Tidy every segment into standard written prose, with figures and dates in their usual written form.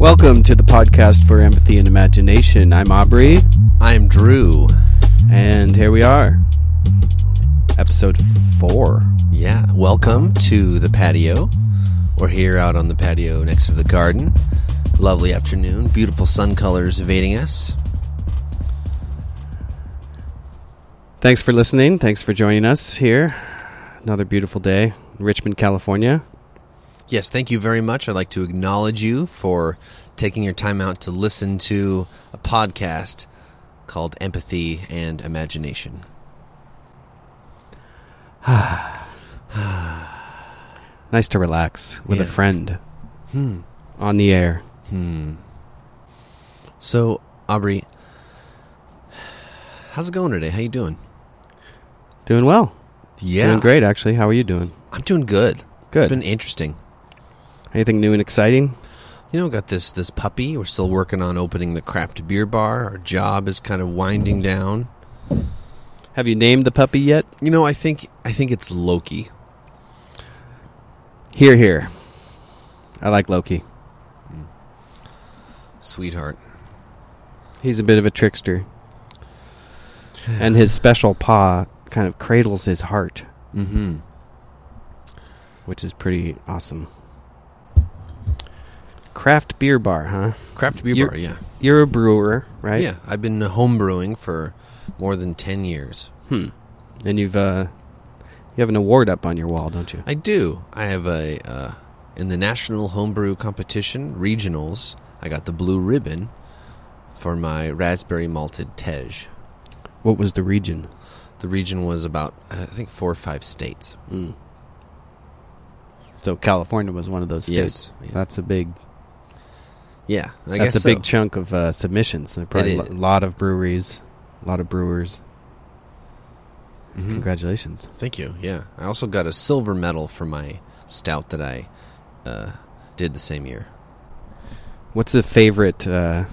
Welcome to the podcast for Empathy and Imagination. I'm Aubrey. I'm Drew. And here we are. Episode 4. Yeah, welcome to the patio. We're here out on the patio next to the garden. Lovely afternoon. Beautiful sun colors evading us. Thanks for listening. Thanks for joining us here. Another beautiful day in Richmond, California. Yes, thank you very much. I'd like to acknowledge you for taking your time out to listen to a podcast called Empathy and Imagination. Nice to relax with a friend on the air. So, Aubrey, how's it going today? How you doing? Doing well. Yeah. Doing great, actually. How are you doing? I'm doing good. Good. It's been interesting. Anything new and exciting? You know, got this puppy. We're still working on opening the craft beer bar. Our job is kind of winding down. Have you named the puppy yet? You know, I think it's Loki. Here. I like Loki. Sweetheart. He's a bit of a trickster. And his special paw kind of cradles his heart. Mm-hmm. Which is pretty awesome. Craft beer bar, huh? Craft beer bar, yeah. You're a brewer, right? Yeah, I've been home brewing for more than 10 years. And you have an award up on your wall, don't you? I do. I have in the National Homebrew Competition, regionals, I got the blue ribbon for my raspberry malted Tej. What was the region? The region was about, I think, 4 or 5 states. So California was one of those states. Yes. Yeah. That's a big... Yeah, I That's guess a big so. chunk of submissions. There are probably a lot of breweries, a lot of brewers. Mm-hmm. Congratulations. Thank you, yeah. I also got a silver medal for my stout that I did the same year. What's the favorite of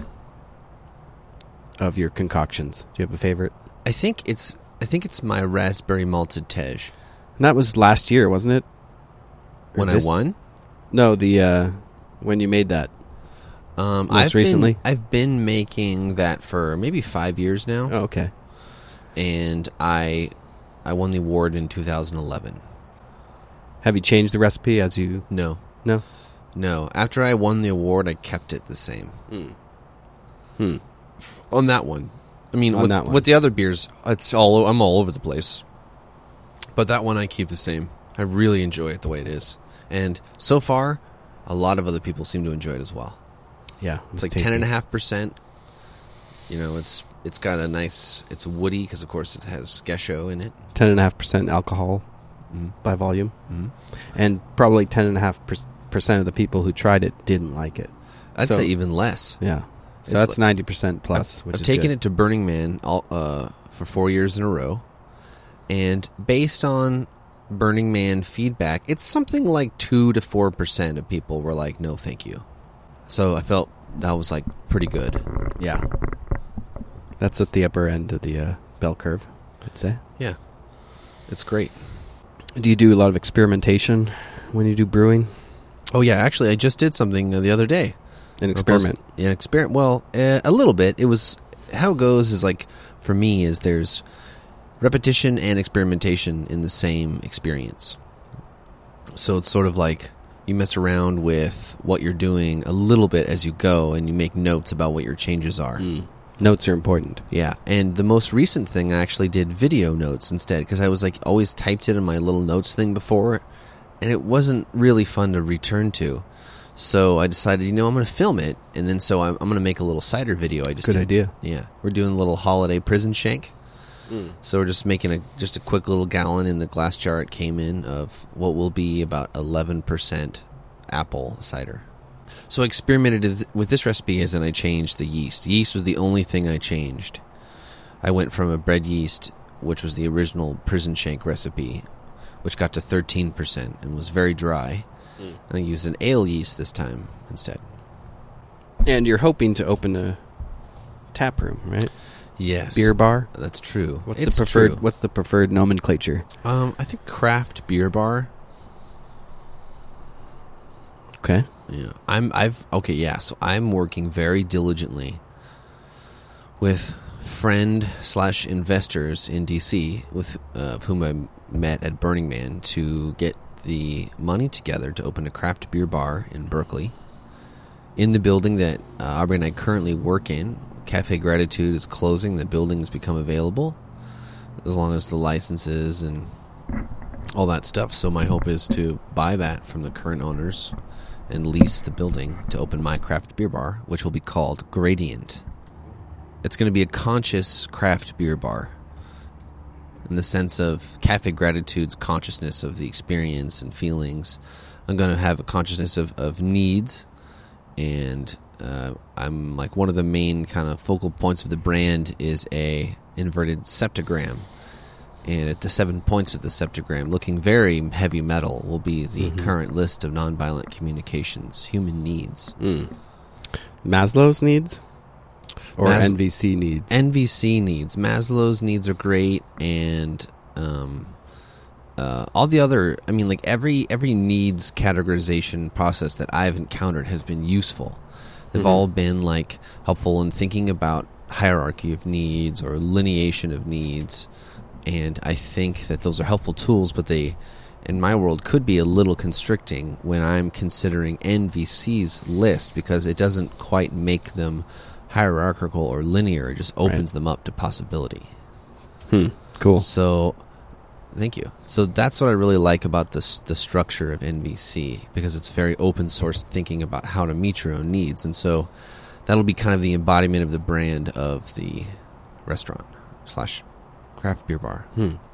your concoctions? Do you have a favorite? I think it's my raspberry malted Tej. And that was last year, wasn't it? When I won? No, when you made that. Recently? I've been making that for maybe 5 years now. Oh, okay. And I won the award in 2011. Have you changed the recipe as you... No. No? No. After I won the award, I kept it the same. On that one. I mean, with the other beers, I'm all over the place. But that one I keep the same. I really enjoy it the way it is. And so far, a lot of other people seem to enjoy it as well. Yeah. It's like 10.5%. You know, it's got a nice... It's woody because, of course, it has Gesho in it. 10.5% alcohol by volume. And probably 10.5% of the people who tried it didn't like it. I'd say even less. Yeah. So that's 90% plus, which I've is taken good. it to Burning Man for 4 years in a row. And based on Burning Man feedback, it's something like 2 to 4% of people were like, no, thank you. So I felt that was like pretty good. Yeah. That's at the upper end of the bell curve, I'd say. Yeah. It's great. Do you do a lot of experimentation when you do brewing? Oh, yeah. Actually, I just did something the other day. An experiment? Yeah, experiment. Well, a little bit. It was... How it goes is like, for me, is there's repetition and experimentation in the same experience. So it's sort of like you mess around with what you're doing a little bit as you go, and you make notes about what your changes are. Notes are important. Yeah, and the most recent thing, I actually did video notes instead, because I was like always typed it in my little notes thing before, and it wasn't really fun to return to. So I decided, I'm going to film it, and then so I'm going to make a little cider video. Good idea. Yeah, we're doing a little holiday prison shank. So we're just making a quick little gallon in the glass jar it came in of what will be about 11% apple cider. So I experimented with this recipe and I changed the yeast. Yeast was the only thing I changed. I went from a bread yeast, which was the original prison shank recipe, which got to 13% and was very dry. And I used an ale yeast this time instead. And you're hoping to open a tap room, right? Yes. Beer bar? That's true. What's the preferred nomenclature? I think craft beer bar. Okay. Yeah, so I'm working very diligently with friend/investors in DC with whom I met at Burning Man to get the money together to open a craft beer bar in Berkeley. In the building that Aubrey and I currently work in, Cafe Gratitude is closing. The building's become available as long as the licenses and all that stuff. So my hope is to buy that from the current owners and lease the building to open my craft beer bar, which will be called Gradient. It's going to be a conscious craft beer bar in the sense of Cafe Gratitude's consciousness of the experience and feelings. I'm going to have a consciousness of needs, and I'm like one of the main kind of focal points of the brand is a inverted septagram. And at the 7 points of the septagram, looking very heavy metal, will be the current list of nonviolent communications, human needs. Maslow's needs? Or NVC needs? NVC needs. Maslow's needs are great, and all the other, I mean, like every needs categorization process that I've encountered has been useful. They've all been like helpful in thinking about hierarchy of needs or lineation of needs. And I think that those are helpful tools, but they, in my world, could be a little constricting when I'm considering NVC's list because it doesn't quite make them hierarchical or linear. It just opens them up to possibility. Cool. So, thank you. So that's what I really like about the structure of NVC, because it's very open source thinking about how to meet your own needs. And so that'll be kind of the embodiment of the brand of the restaurant / craft beer bar.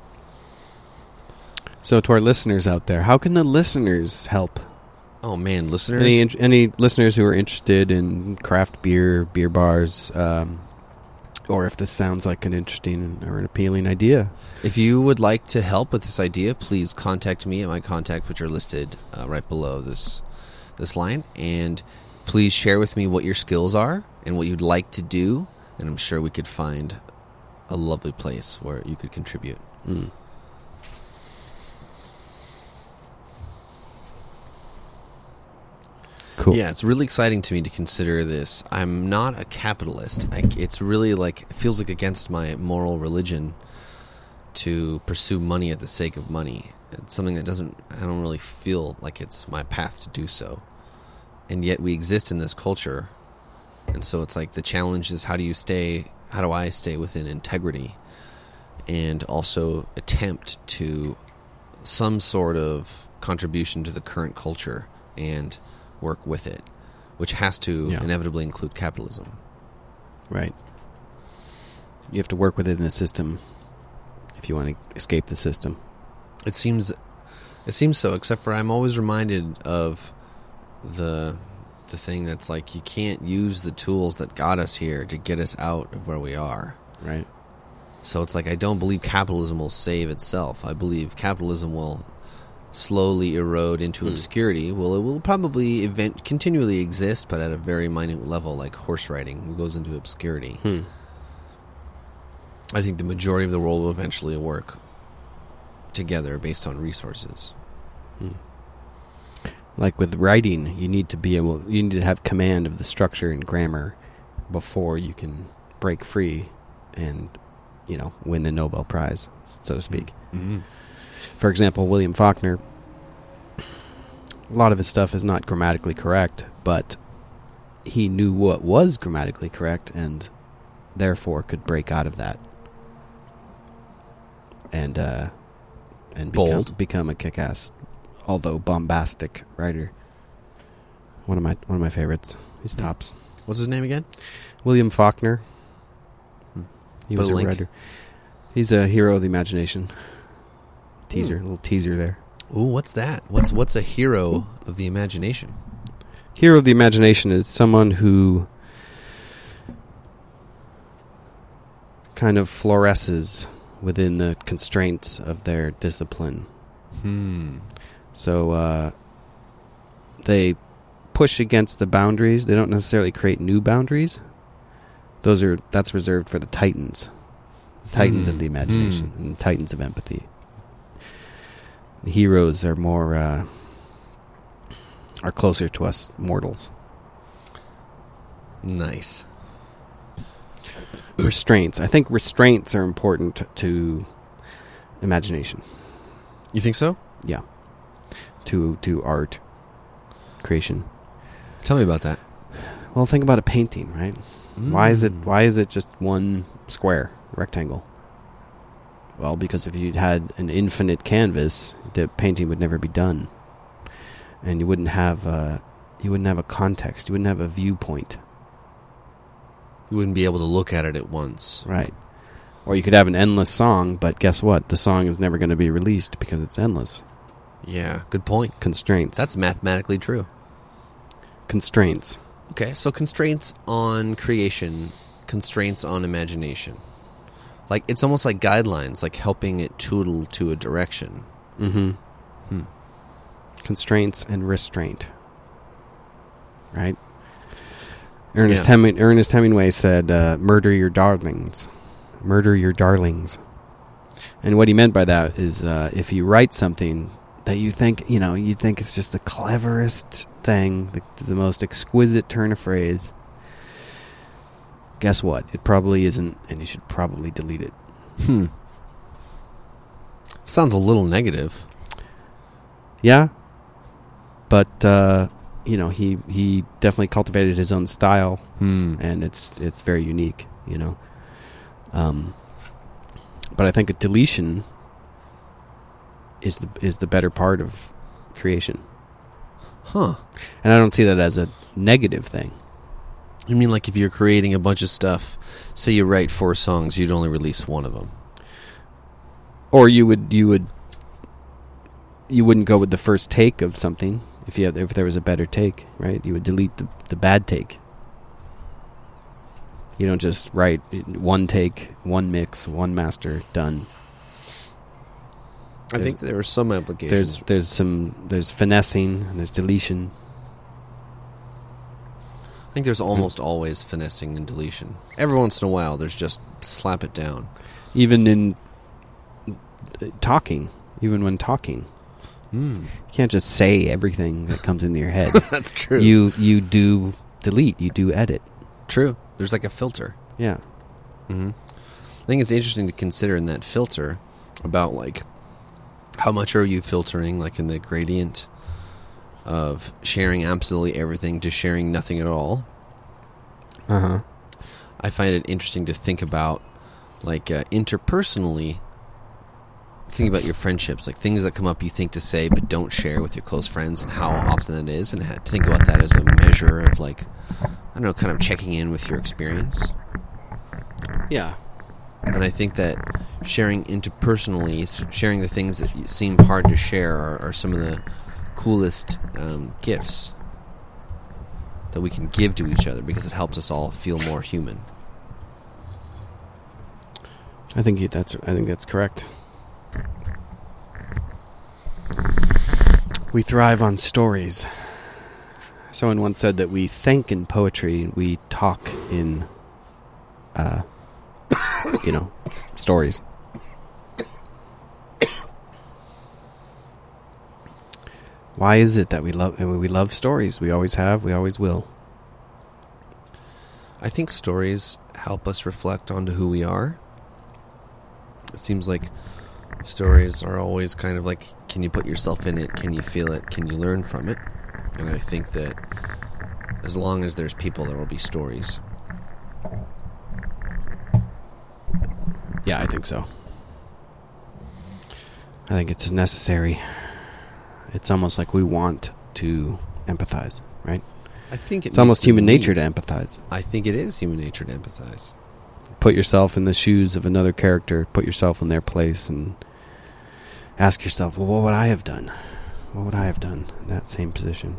So to our listeners out there, how can the listeners help? Oh man, listeners! Any listeners who are interested in craft beer bars, or if this sounds like an interesting or an appealing idea. If you would like to help with this idea, please contact me at my contacts, which are listed right below this line, and please share with me what your skills are and what you'd like to do, and I'm sure we could find a lovely place where you could contribute. Cool. Yeah, it's really exciting to me to consider this. I'm not a capitalist. It's really like, it feels like against my moral religion to pursue money at the sake of money. It's something that I don't really feel like it's my path to do so. And yet we exist in this culture. And so it's like the challenge is how do I stay within integrity and also attempt to some sort of contribution to the current culture and work with it, which has to inevitably include capitalism. Right. You have to work within the system if you want to escape the system. It seems so, except for I'm always reminded of the thing that's like you can't use the tools that got us here to get us out of where we are. Right. So it's like I don't believe capitalism will save itself. I believe capitalism will slowly erode into obscurity. Well, it will probably continually exist, but at a very minute level, like horse riding goes into obscurity. I think the majority of the world will eventually work together based on resources. Like with writing, you need to have command of the structure and grammar before you can break free and, win the Nobel Prize, so to speak. For example, William Faulkner, a lot of his stuff is not grammatically correct, but he knew what was grammatically correct and therefore could break out of that and become a kick-ass, although bombastic writer. One of my favorites. He's tops. What's his name again? William Faulkner. He was a writer. He's a hero of the imagination. Little teaser there. Ooh, what's that? What's a hero of the imagination? Hero of the imagination is someone who kind of fluoresces within the constraints of their discipline. So they push against the boundaries. They don't necessarily create new boundaries. That's reserved for the titans of the imagination and the titans of empathy. The heroes are more are closer to us mortals. Nice. Restraints. I think restraints are important to imagination. You think so? Yeah. To art creation. Tell me about that. Well, think about a painting, right? Why is it just one square, rectangle? Well, because if you had an infinite canvas, the painting would never be done. And you wouldn't have a context, you wouldn't have a viewpoint. You wouldn't be able to look at it at once. Right. Or you could have an endless song, but guess what? The song is never going to be released because it's endless. Yeah, good point. Constraints. That's mathematically true. Constraints. Okay, so constraints on creation, constraints on imagination. Like, it's almost like guidelines, like helping it tootle to a direction. Mm-hmm. Constraints and restraint. Right? Ernest Hemingway said, murder your darlings. Murder your darlings. And what he meant by that is if you write something that you think it's just the cleverest thing, the most exquisite turn of phrase, guess what? It probably isn't, and you should probably delete it. Sounds a little negative. Yeah. But, he definitely cultivated his own style, and it's very unique, But I think a deletion is the better part of creation. Huh. And I don't see that as a negative thing. You mean like if you're creating a bunch of stuff, say you write 4 songs, you'd only release one of them? Or you wouldn't go with the first take of something if there was a better take, right? You would delete the bad take. You don't just write one take, one mix, one master, done. I think there are some applications. There's finessing and there's deletion. I think there's almost always finessing and deletion. Every once in a while, there's just slap it down. Even in talking, when talking. You can't just say everything that comes into your head. That's true. You do delete, you do edit. True. There's like a filter. Yeah. Mm-hmm. I think it's interesting to consider in that filter about like how much are you filtering, like in the gradient of sharing absolutely everything to sharing nothing at all. Uh-huh. I find it interesting to think about like interpersonally. Think about your friendships, like things that come up you think to say but don't share with your close friends, and how often that is, and think about that as a measure of like, I don't know, kind of checking in with your experience. Yeah. And I think that sharing interpersonally, sharing the things that seem hard to share are some of the coolest gifts that we can give to each other, because it helps us all feel more human. I think that's correct. We thrive on stories. Someone once said that we think in poetry, we talk in, stories. Why is it that we love stories? We always have, we always will. I think stories help us reflect onto who we are. It seems like stories are always kind of like, can you put yourself in it? Can you feel it? Can you learn from it? And I think that as long as there's people, there will be stories. Yeah, I think so. I think it's necessary. It's almost like we want to empathize, right? I think it's almost human nature to empathize. I think it is human nature to empathize. Put yourself in the shoes of another character. Put yourself in their place and ask yourself, well, what would I have done? What would I have done in that same position?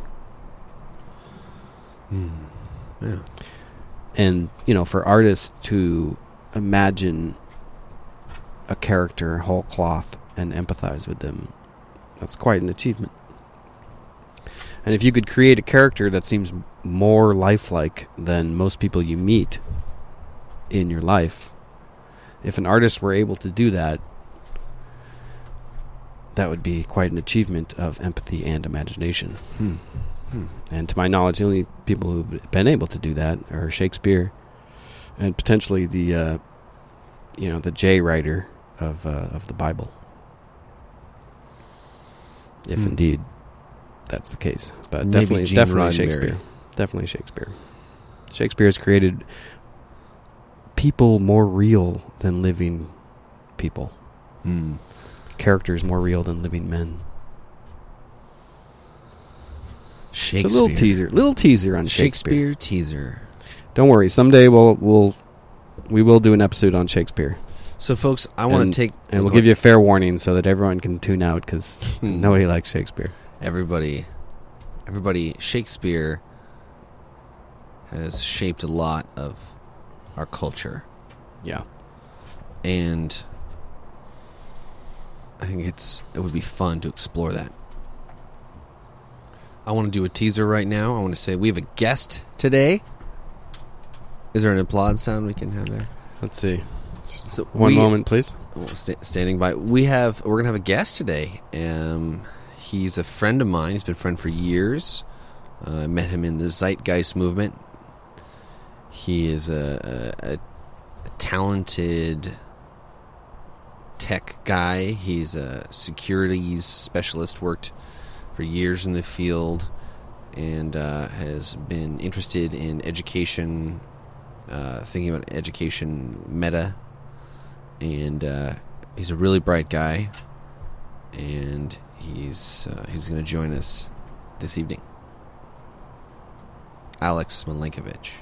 Yeah. And, for artists to imagine a character whole cloth and empathize with them, that's quite an achievement. And if you could create a character that seems more lifelike than most people you meet in your life, if an artist were able to do that, that would be quite an achievement of empathy and imagination. And to my knowledge, the only people who've been able to do that are Shakespeare and potentially the J writer of the Bible, if indeed that's the case. But Maybe definitely Shakespeare. Definitely Shakespeare. Shakespeare has created people more real than living people. Characters more real than living men. Shakespeare. It's a little teaser on Shakespeare. teaser. Don't worry, someday we will do an episode on Shakespeare. So, folks, I want to take... And we'll give you a fair warning so that everyone can tune out, because nobody likes Shakespeare. Everybody, Shakespeare has shaped a lot of our culture. Yeah. And I think it would be fun to explore that. I want to do a teaser right now. I want to say we have a guest today. Is there an applaud sound we can have there? Let's see. So One moment, please. Standing by. We're gonna have a guest today. He's a friend of mine. He's been a friend for years. I met him in the Zeitgeist movement. He is a talented tech guy. He's a securities specialist. Worked for years in the field, and has been interested in education. Thinking about education meta, and he's a really bright guy, and he's going to join us this evening. Alex Milenkovic.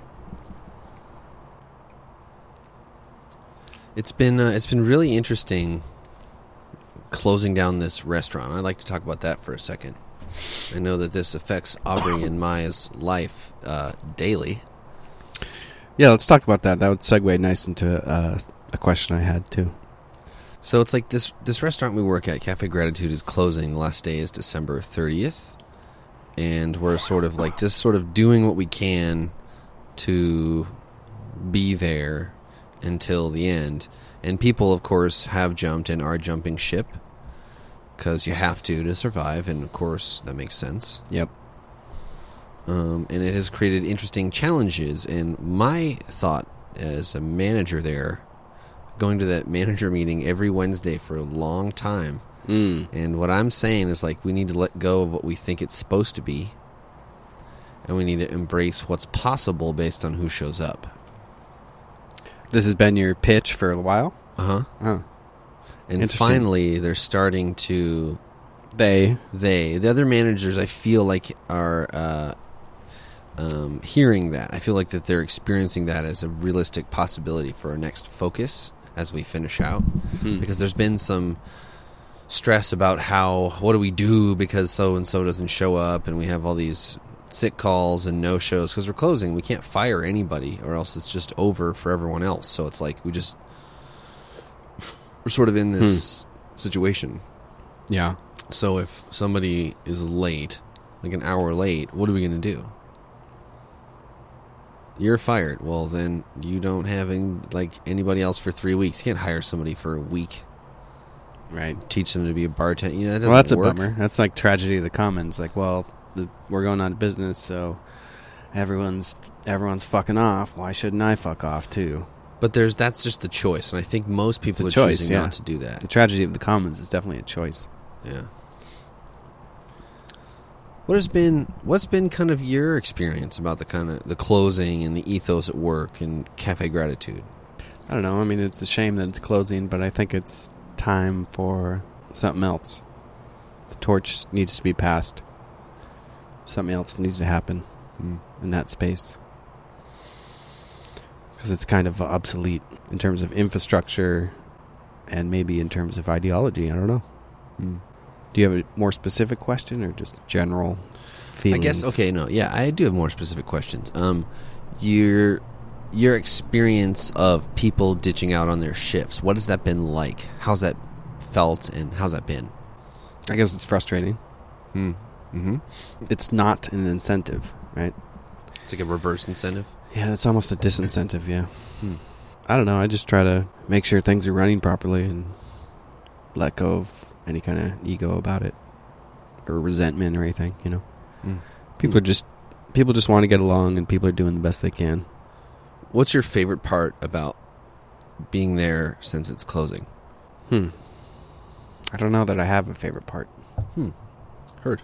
It's been really interesting closing down this restaurant. I'd like to talk about that for a second. I know that this affects Aubrey and Maya's life daily. Yeah, let's talk about that. That would segue nice into a question I had, too. So it's like this restaurant we work at, Cafe Gratitude, is closing. The last day is December 30th. And we're sort of doing what we can to be there until the end. And people, of course, have jumped and are jumping ship because you have to survive. And, of course, that makes sense. Yep. And it has created interesting challenges. And my thought as a manager there, going to that manager meeting every Wednesday for a long time, and what I'm saying is, like, we need to let go of what we think it's supposed to be, and we need to embrace what's possible based on who shows up. This has been your pitch for a while? Uh-huh. Oh. And finally, they're starting to... The other managers, I feel like, are hearing that. I feel like that they're experiencing that as a realistic possibility for our next focus as we finish out. Because there's been some stress about what do we do because so-and-so doesn't show up, and we have all these sick calls and no-shows because we're closing. We can't fire anybody or else it's just over for everyone else. So it's like we're sort of in this situation. Yeah. So if somebody is late, like an hour late, what are we going to do? You're fired. Well, then you don't have anybody else for 3 weeks. You can't hire somebody for a week. Right. Teach them to be a bartender. That doesn't well, that's work. a bummer. That's like tragedy of the commons. Like, well, we're going out of business, so everyone's fucking off. Why shouldn't I fuck off too? But that's just the choice, and I think most people are choosing not to do that. The tragedy of the commons is definitely a choice. Yeah. What's been kind of your experience about the closing and the ethos at work and Cafe Gratitude? I don't know. I mean, it's a shame that it's closing, but I think it's time for something else. The torch needs to be passed. Something else needs to happen in that space. Because it's kind of obsolete in terms of infrastructure and maybe in terms of ideology. I don't know. Do you have a more specific question or just general feelings? I guess, okay, no. Yeah, I do have more specific questions. Your experience of people ditching out on their shifts, what has that been like? How's that felt and how's that been? I guess it's frustrating. It's not an incentive, right? It's like a reverse incentive? Yeah, it's almost a disincentive, yeah. I don't know. I just try to make sure things are running properly and let go of any kind of ego about it or resentment or anything, People just want to get along, and people are doing the best they can. What's your favorite part about being there since it's closing? I don't know that I have a favorite part. Heard.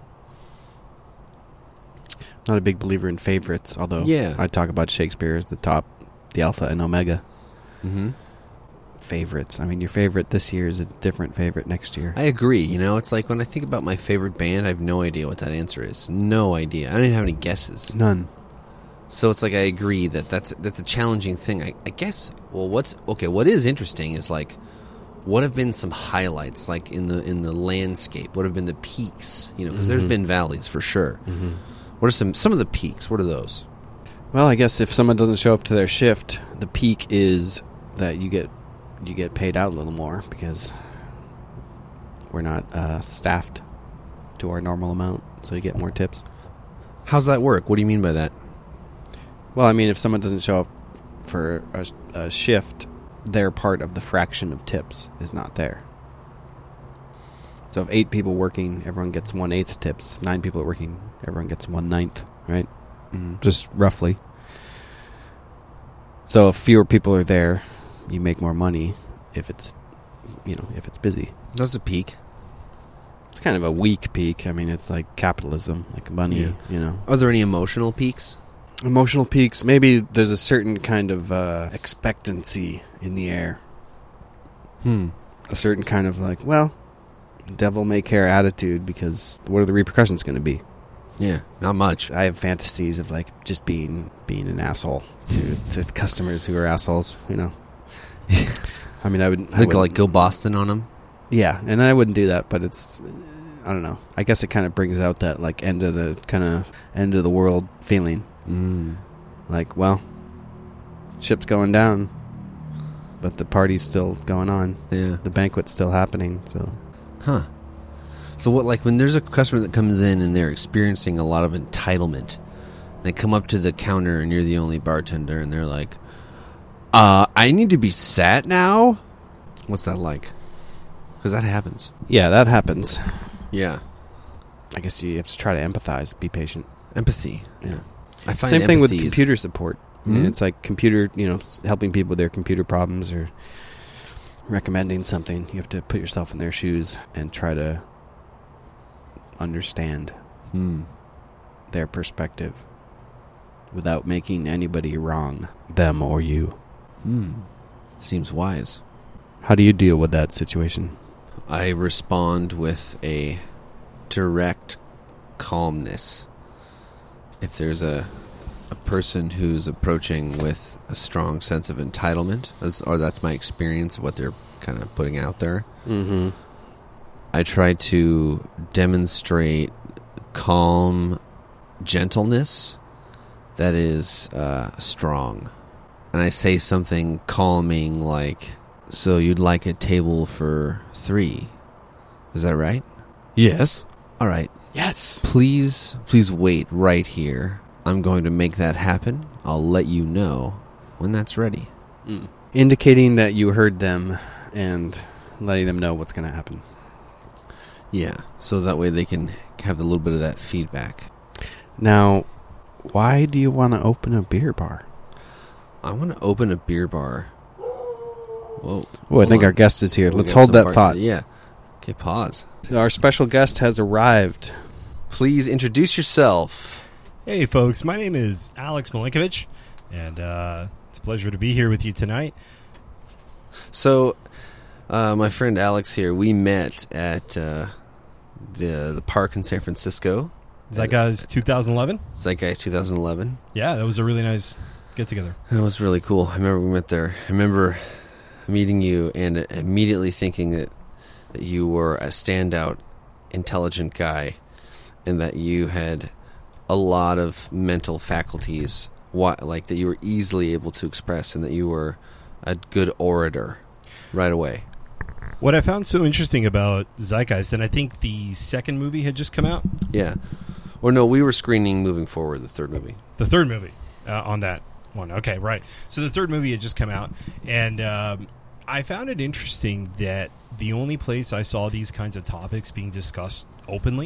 Not a big believer in favorites, although I talk about Shakespeare as the top, the alpha and omega. Mm-hmm. Favorites. I mean, your favorite this year is a different favorite next year. I agree. It's like when I think about my favorite band, I have no idea what that answer is. No idea. I don't even have any guesses. None. So it's like I agree that's a challenging thing. I guess. Well, what is interesting is like, what have been some highlights like in the landscape? What have been the peaks? Because there's been valleys for sure. Mm-hmm. What are some of the peaks? What are those? Well, I guess if someone doesn't show up to their shift, the peak is that you get paid out a little more because we're not staffed to our normal amount, so you get more tips. How's that work? What do you mean by that? Well, I mean, if someone doesn't show up for a shift, their part of the fraction of tips is not there. So if 8 people working, everyone gets 1/8 tips. 9 people are working, everyone gets 1/9, right? Just roughly. So if fewer people are there, you make more money if it's busy. That's a peak. It's kind of a weak peak. I mean, it's like capitalism, like money, Are there any emotional peaks? Emotional peaks. Maybe there's a certain kind of expectancy in the air. A certain kind of like, well, devil may care attitude, because what are the repercussions going to be? Yeah, not much. I have fantasies of like just being an asshole to customers who are assholes, I mean, I would go Boston on them. Yeah, and I wouldn't do that, but it's, I don't know. I guess it kind of brings out that like end of the world feeling. Like, well, ship's going down, but the party's still going on. Yeah, the banquet's still happening. So what, like when there's a customer that comes in and they're experiencing a lot of entitlement, and they come up to the counter and you're the only bartender, and they're like, I need to be sat now? What's that like? Because that happens. Yeah, that happens. Yeah. I guess you have to try to empathize, be patient. Empathy. Yeah. I find same thing with computer support. I mean, Mm-hmm. it's like computer, helping people with their computer problems or recommending something. You have to put yourself in their shoes and try to understand their perspective without making anybody wrong, them or you. Seems wise. How do you deal with that situation? I respond with a direct calmness. If there's a person who's approaching with a strong sense of entitlement, or that's my experience of what they're kind of putting out there, I try to demonstrate calm gentleness that is strong. And I say something calming like, so you'd like a table for 3. Is that right? Yes. All right. Yes. Please wait right here. I'm going to make that happen. I'll let you know when that's ready. Indicating that you heard them and letting them know what's going to happen. Yeah, so that way they can have a little bit of that feedback. Now, why do you want to open a beer bar? I want to open a beer bar. Whoa. Oh, I think our guest is here. Let's hold that thought. Yeah. Okay, pause. Our special guest has arrived. Please introduce yourself. Hey, folks. My name is Alex Milinkovich, and it's a pleasure to be here with you tonight. So, my friend Alex here, we met at the park in San Francisco. Zeitgeist 2011? Zeitgeist 2011. Yeah, that was a really nice get-together. That was really cool. I remember we met there. I remember meeting you and immediately thinking that you were a standout, intelligent guy, and that you had a lot of mental faculties, like that you were easily able to express, and that you were a good orator right away. What I found so interesting about Zeitgeist, and I think the second movie had just come out. Yeah. Or no, we were screening Moving Forward, the third movie. The third movie on that one. Okay, right. So the third movie had just come out, and I found it interesting that the only place I saw these kinds of topics being discussed openly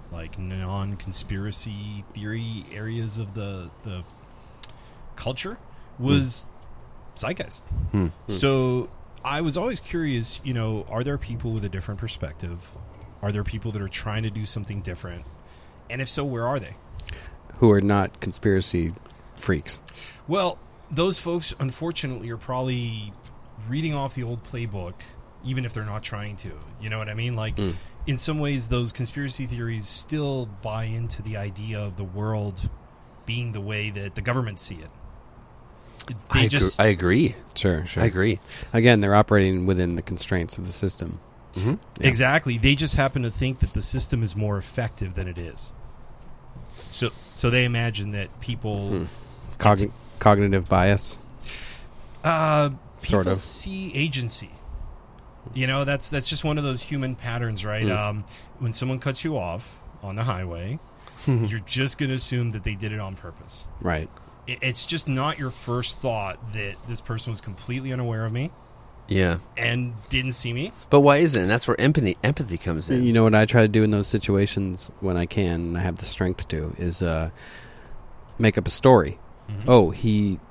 like non-conspiracy theory areas of the culture was Zeitgeist. So I was always curious, are there people with a different perspective? Are there people that are trying to do something different? And if so, where are they? Who are not conspiracy freaks. Well, those folks, unfortunately, are probably reading off the old playbook, even if they're not trying to. You know what I mean? Like, in some ways, those conspiracy theories still buy into the idea of the world being the way that the government see it. I agree. Sure. I agree. Again, they're operating within the constraints of the system. Mm-hmm. Yeah. Exactly. They just happen to think that the system is more effective than it is. So they imagine that people... Cognitive bias? People sort of. see agency. That's just one of those human patterns, right? When someone cuts you off on the highway, you're just going to assume that they did it on purpose. Right. It's just not your first thought that this person was completely unaware of me. Yeah. And didn't see me. But why isn't it? And that's where empathy comes in. You know what I try to do in those situations when I can, and I have the strength to, is make up a story. Mm-hmm. Oh, he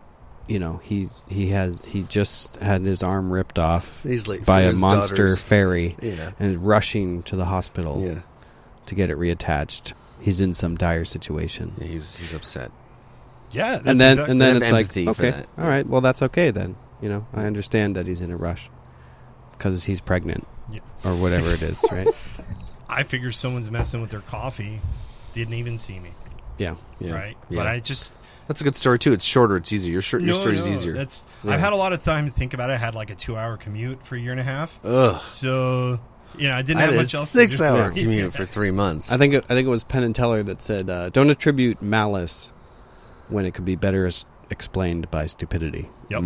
just had his arm ripped off by a monster fairy and is rushing to the hospital to get it reattached. He's in some dire situation. Yeah, he's upset. Yeah, and then it's like, empathy for okay, that. all right, well that's okay then. I understand that he's in a rush because he's pregnant or whatever it is, right? I figure someone's messing with their coffee, didn't even see me. Yeah. Right? Yeah. But that's a good story too. It's shorter, it's easier. Your story's easier. I've had a lot of time to think about it. I had like a 2-hour commute for a year and a half. Ugh. So, I didn't have much else to do. 6-hour commute for 3 months. I think it was Penn and Teller that said, "Don't attribute malice when it could be better explained by stupidity." Yep.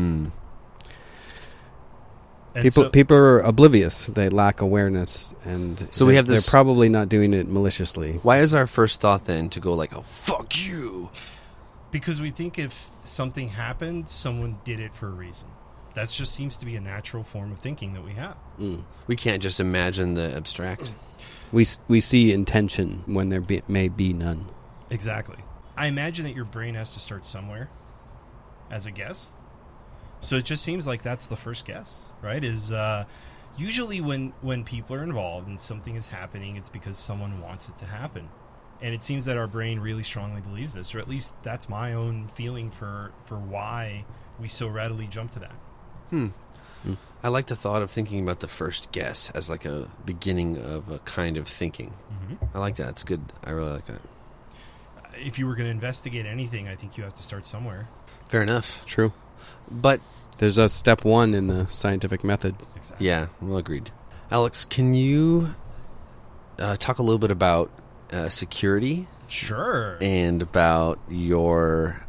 People are oblivious. They lack awareness, and so we have this. They're probably not doing it maliciously. Why is our first thought then to go like, "Oh, fuck you"? Because we think if something happened, someone did it for a reason. That just seems to be a natural form of thinking that we have. We can't just imagine the abstract. We see intention when there may be none. Exactly. I imagine that your brain has to start somewhere as a guess. So it just seems like that's the first guess, right? Is usually when people are involved and something is happening, it's because someone wants it to happen. And it seems that our brain really strongly believes this, or at least that's my own feeling for why we so readily jump to that. I like the thought of thinking about the first guess as like a beginning of a kind of thinking. I like that. It's good. I really like that. If you were going to investigate anything, I think you have to start somewhere. Fair enough. True. But there's a step 1 in the scientific method. Exactly. Yeah, well agreed. Alex, can you talk a little bit about security? Sure. And about your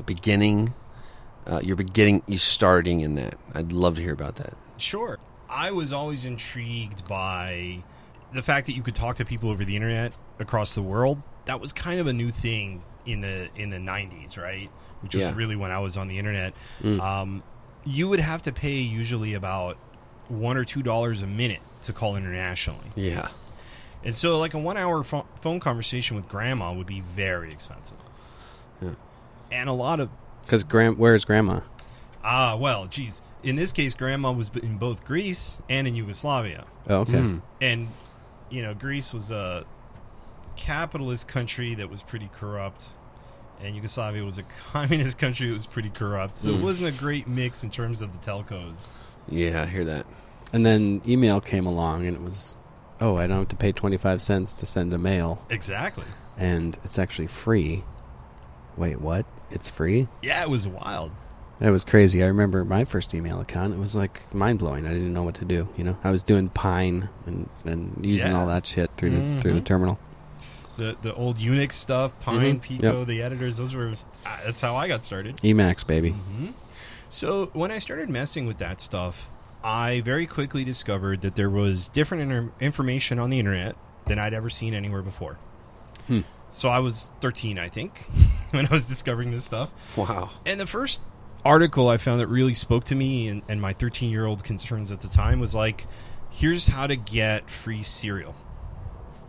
you starting in that. I'd love to hear about that. Sure. I was always intrigued by the fact that you could talk to people over the internet across the world. That was kind of a new thing in the 90s, right? Which was really when I was on the internet. You would have to pay usually about $1 or $2 a minute to call internationally. Yeah. And so like a 1-hour phone conversation with grandma would be very expensive. Yeah. And a lot of... Because where's grandma? Well, geez. In this case, grandma was in both Greece and in Yugoslavia. Oh, okay. And, Greece was a capitalist country that was pretty corrupt. And Yugoslavia was a communist country that was pretty corrupt. So it wasn't a great mix in terms of the telcos. Yeah, I hear that. And then email came along, and it was, I don't have to pay 25 cents to send a mail. Exactly. And it's actually free. Wait, what? It's free? Yeah, it was wild. That was crazy. I remember my first email account. It was like mind-blowing. I didn't know what to do. I was doing Pine and using all that shit through the terminal. The old Unix stuff, Pine, Pico, the editors, that's how I got started. Emacs, baby. So when I started messing with that stuff, I very quickly discovered that there was different information on the internet than I'd ever seen anywhere before. So I was 13, I think, when I was discovering this stuff. Wow. And the first article I found that really spoke to me and my 13-year-old concerns at the time was like, here's how to get free cereal.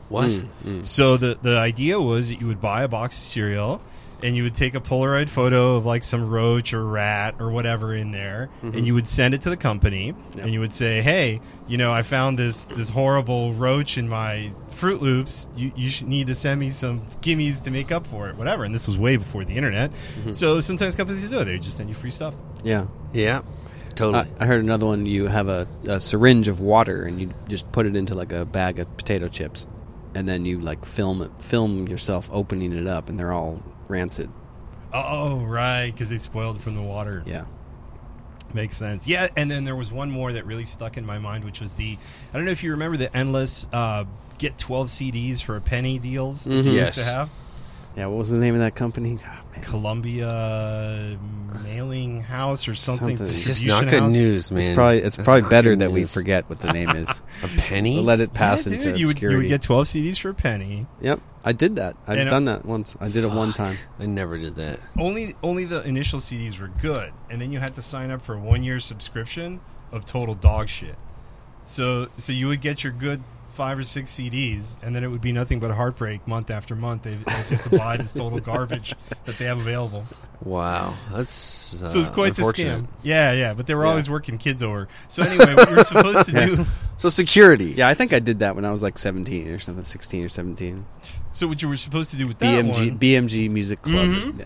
What? So the idea was that you would buy a box of cereal and you would take a Polaroid photo of like some roach or rat or whatever in there, and you would send it to the company, and you would say, hey, I found this horrible roach in my Fruit Loops. You need to send me some gimmies to make up for it, whatever. And this was way before the internet. So sometimes companies would do it. They would just send you free stuff. Yeah. Yeah. Totally. I heard another one. You have a syringe of water, and you just put it into like a bag of potato chips, and then you like film yourself opening it up, and they're all rancid. Oh, right, because they spoiled from the water. Yeah. Makes sense. Yeah, and then there was one more that really stuck in my mind, which was I don't know if you remember the endless get 12 CDs for a penny deals that you used to have. Yeah, what was the name of that company? Oh, man. Columbia Mailing House or something. It's just not good news, man. It's probably better that we forget what the name is. A penny? We'll let it pass Yeah, into dude, obscurity. you would get 12 CDs for a penny. Yep, I did that. I've done that once. I did it one time. I never did that. Only the initial CDs were good, and then you had to sign up for a 1-year subscription of total dog shit. So you would get your good 5 or 6 CDs, and then it would be nothing but heartbreak month after month. They just have to buy this total garbage that they have available. Wow, that's So it's quite the unfortunate. scam. Yeah, but they were always working kids over. So anyway, what we were supposed to do. So security. Yeah, I think I did that when I was like 17 or something, 16 or 17. So what you were supposed to do with that one, BMG Music Club.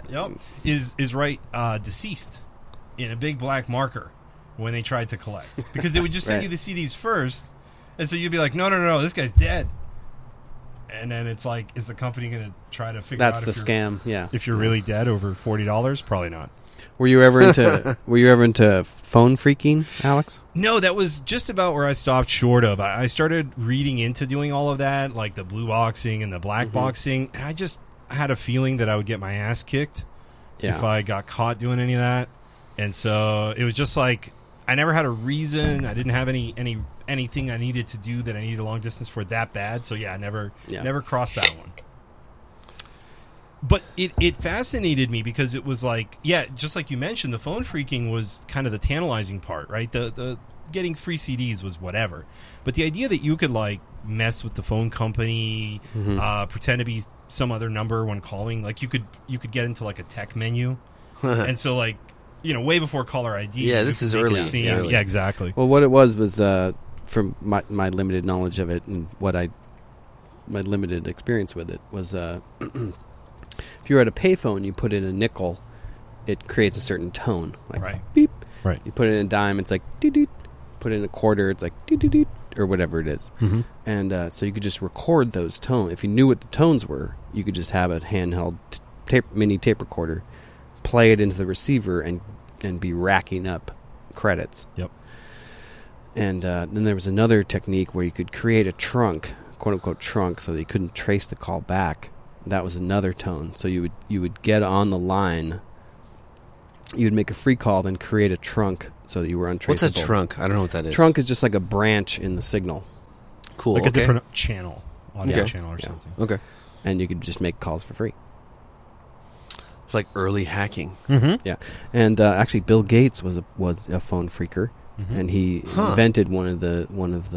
is write deceased in a big black marker when they tried to collect, because they would just send you the CDs first. And so you'd be like, no, this guy's dead. And then it's like, is the company going to try to figure out That's the scam, yeah. if you're really dead over $40? Probably not. Were you ever into phone freaking, Alex? No, that was just about where I stopped short of. I started reading into doing all of that, like the blue boxing and the black boxing. And I just had a feeling that I would get my ass kicked if I got caught doing any of that. And so it was just like, I never had a reason. I didn't have anything I needed to do that I needed a long distance for that bad. So I never crossed that one. But it fascinated me because it was like, just like you mentioned, the phone freaking was kind of the tantalizing part, right? The getting free CDs was whatever. But the idea that you could like mess with the phone company, pretend to be some other number when calling, like you could get into like a tech menu, and so like. Way before caller ID. Yeah, this is early. Yeah, exactly. Well, what it was from my limited knowledge of it and my limited experience with it was if you're at a payphone, you put in a nickel, it creates a certain tone, like beep. Right. You put in a dime, it's like doo doo. Put in a quarter, it's like doo doo doo, or whatever it is. And so you could just record those tones. If you knew what the tones were, you could just have a handheld mini tape recorder. Play it into the receiver and be racking up credits. Yep. And then there was another technique where you could create a trunk, quote unquote trunk, so that you couldn't trace the call back. That was another tone. So you would get on the line. You would make a free call, then create a trunk so that you were untraceable. What's a trunk? I don't know what that is. Trunk is just like a branch in the signal. Cool. Like a different channel, audio channel or something. Okay. And you could just make calls for free. It's like early hacking. Yeah, and actually, Bill Gates was a phone freaker, and he invented one of the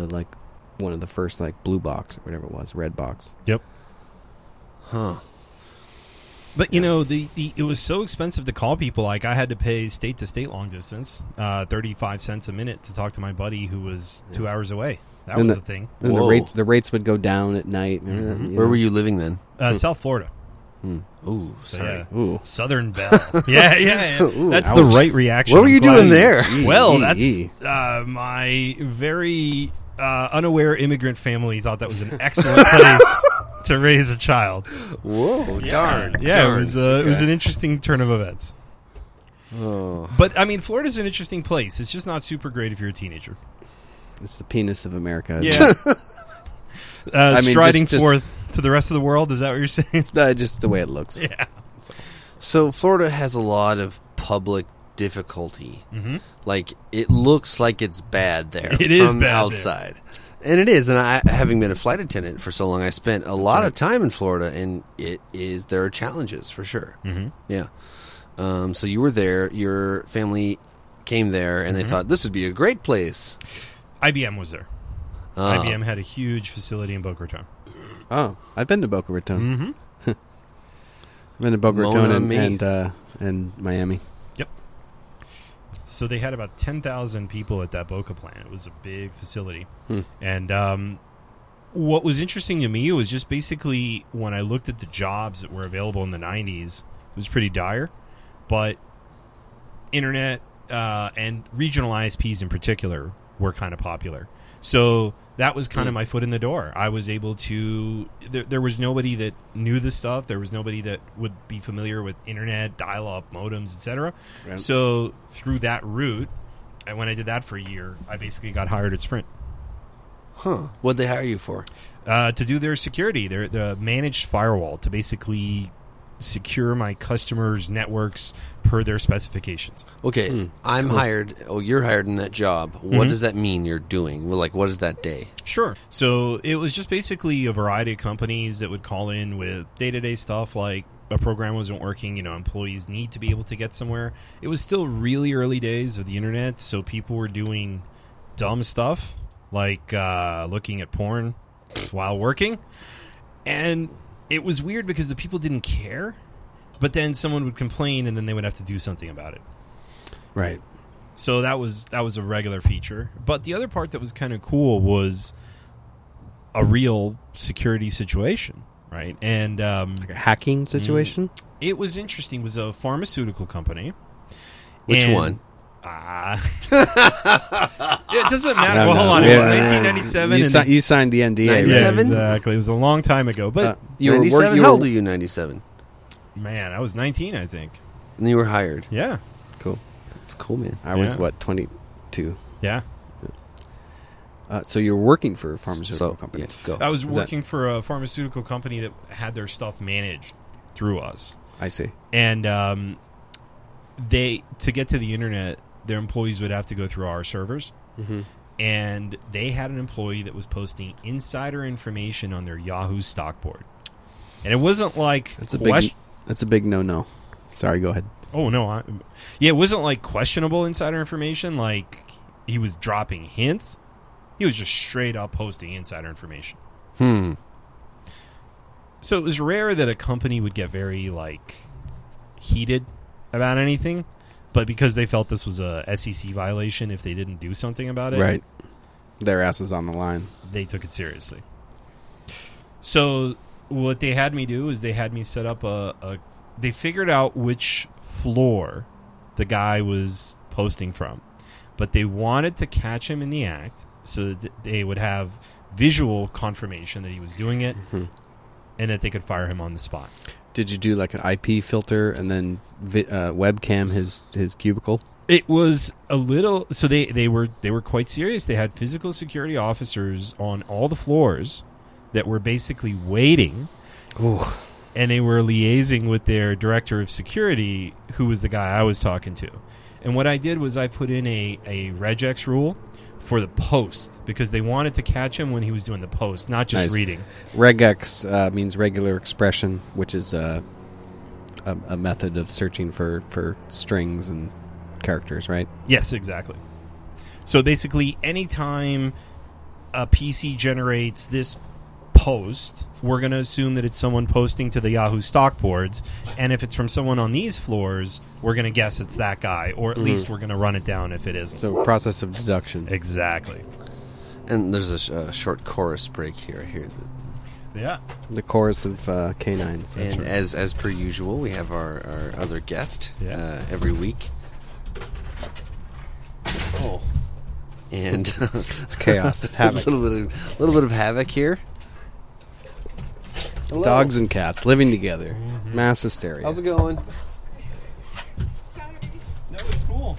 first like blue box or whatever it was, red box. Yep. Huh. But it was so expensive to call people. Like I had to pay state to state long distance, 35 cents a minute to talk to my buddy who was 2 hours away. That was the thing. And the rates would go down at night. Where were you living then? South Florida. Ooh, sorry. Ooh. Southern Belle. Yeah. Ooh, that's ouch. the right reaction. What were you doing there? Well, that's my very unaware immigrant family thought that was an excellent place to raise a child. Whoa, darn. Yeah, it was an interesting turn of events. Oh. But, I mean, Florida's an interesting place. It's just not super great if you're a teenager. It's the penis of America. Yeah. Striding forth to the rest of the world, is that what you're saying? Just the way it looks. Yeah. So Florida has a lot of public difficulty. Like, it looks like it's bad there. It is from bad outside. And it is. And I, having been a flight attendant for so long, I spent a lot of time in Florida, and there are challenges for sure. Yeah. So you were there. Your family came there, and they thought this would be a great place. IBM was there. IBM had a huge facility in Boca Raton. Oh, I've been to Boca Raton. Mm-hmm. I've been to Boca Mona Raton and Miami. Yep. So they had about 10,000 people at that Boca plant. It was a big facility. And what was interesting to me was just basically when I looked at the jobs that were available in the 90s, it was pretty dire. But internet and regional ISPs in particular were kind of popular. So that was kind of my foot in the door. I was able to... There was nobody that knew this stuff. There was nobody that would be familiar with internet, dial-up, modems, etc. Right. So through that route, and when I did that for a year, I basically got hired at Sprint. Huh. What'd they hire you for? To do their security, the managed firewall, to basically secure my customers' networks per their specifications. Okay, I'm hired. Oh, you're hired in that job. What does that mean you're doing? Well, like, what is that day? Sure. So it was just basically a variety of companies that would call in with day-to-day stuff like a program wasn't working, employees need to be able to get somewhere. It was still really early days of the internet, so people were doing dumb stuff like looking at porn while working. And it was weird because the people didn't care, but then someone would complain and then they would have to do something about it. Right. So that was a regular feature. But the other part that was kind of cool was a real security situation, right? And Like a hacking situation? it was interesting. It was a pharmaceutical company. Which And- one? It doesn't matter. No, Well, hold no. on. Yeah, It was yeah, 1997. You, and you signed the NDA, right? 97? yeah, exactly. It was a long time ago. But, You were 97? working. How old are you, 97? man, I was 19, I think. And you were hired. Yeah. Cool. That's cool, man. I was, Yeah. 22. Yeah. So you were working for a pharmaceutical company. Yeah, go. I was Was that- working for a pharmaceutical company that had their stuff managed through us. I see. And to get to the internet, their employees would have to go through our servers. Mm-hmm. And they had an employee that was posting insider information on their Yahoo stock board. And it wasn't like... That's a big no-no. Sorry, go ahead. Oh, no. It wasn't like questionable insider information, like he was dropping hints. He was just straight up posting insider information. So it was rare that a company would get very, heated about anything. But because they felt this was a SEC violation if they didn't do something about it, Right. Their ass is on the line. they took it seriously. So what they had me do is they had me set up they figured out which floor the guy was posting from. But they wanted to catch him in the act so that they would have visual confirmation that he was doing it and that they could fire him on the spot. Did you do like an IP filter and then webcam his cubicle? It was a little... So they were quite serious. They had physical security officers on all the floors that were basically waiting. Ooh. And they were liaising with their director of security, who was the guy I was talking to. And what I did was I put in a regex rule for the post, because they wanted to catch him when he was doing the post, not just Nice. reading. Regex means regular expression, which is a method of searching for strings and characters, right? Yes, exactly. So basically, anytime a PC generates this post, we're going to assume that it's someone posting to the Yahoo stock boards, and if it's from someone on these floors, we're going to guess it's that guy, or at least we're going to run it down if it isn't. So process of deduction. Exactly. And there's a short chorus break here. I hear that. Yeah. The chorus of canines. And as per usual, we have our other guest every week. Oh, and It's chaos. It's havoc. a little bit of havoc here. Hello. Dogs and cats living together. Mass hysteria. How's it going? No, it's cool.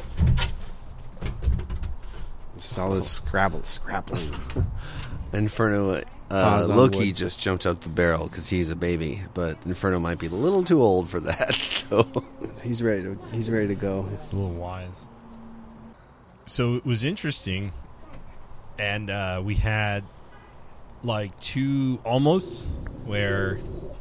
Just all this scrappling. Inferno. Paws on Loki wood. just jumped out the barrel because he's a baby, but Inferno might be a little too old for that. So He's ready to go. A little wise. So it was interesting, and we had two almost where.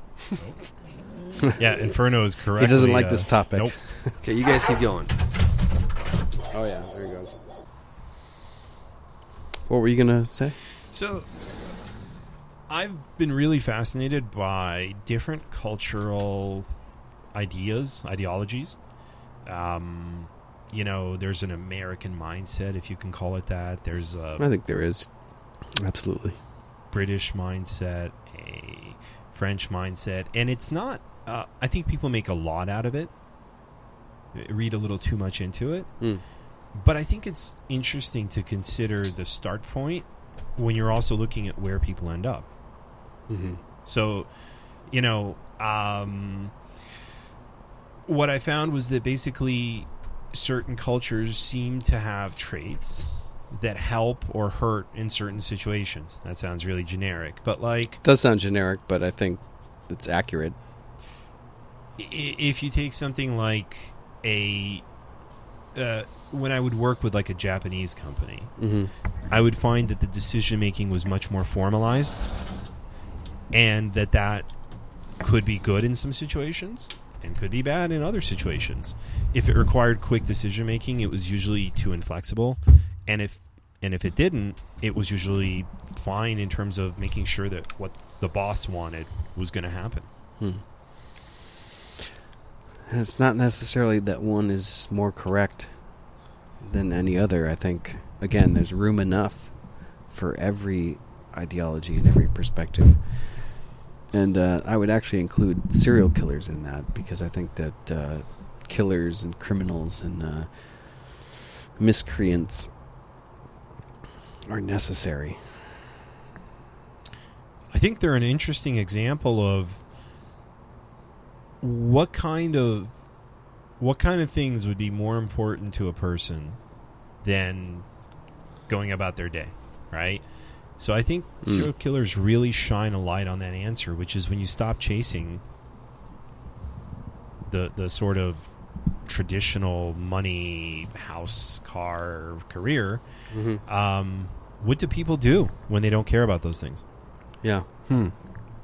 Yeah, Inferno is correct. He doesn't like this topic. Nope. okay, you guys keep going. Oh yeah, there he goes. What were you gonna say? So I've been really fascinated by different cultural ideologies. There's an American mindset, if you can call it that. There's a I think there is. Absolutely. British mindset, a French mindset, and it's not. I think people make a lot out of it, read a little too much into it. But I think it's interesting to consider the start point when you're also looking at where people end up. Mm-hmm. So, what I found was that basically certain cultures seem to have traits that help or hurt in certain situations. That sounds really generic, but like... It does sound generic, but I think it's accurate. If you take something like when I would work with like a Japanese company, mm-hmm. I would find that the decision making was much more formalized, and that could be good in some situations and could be bad in other situations. If it required quick decision making, it was usually too inflexible, and if it didn't, it was usually fine in terms of making sure that what the boss wanted was going to happen. And it's not necessarily that one is more correct than any other. I think, again, there's room enough for every ideology and every perspective. And I would actually include serial killers in that, because I think that killers and criminals and miscreants are necessary. I think they're an interesting example of what kind of things would be more important to a person than going about their day, right? So I think serial killers really shine a light on that answer, which is when you stop chasing the sort of traditional money, house, car, career. Mm-hmm. What do people do when they don't care about those things? Yeah. And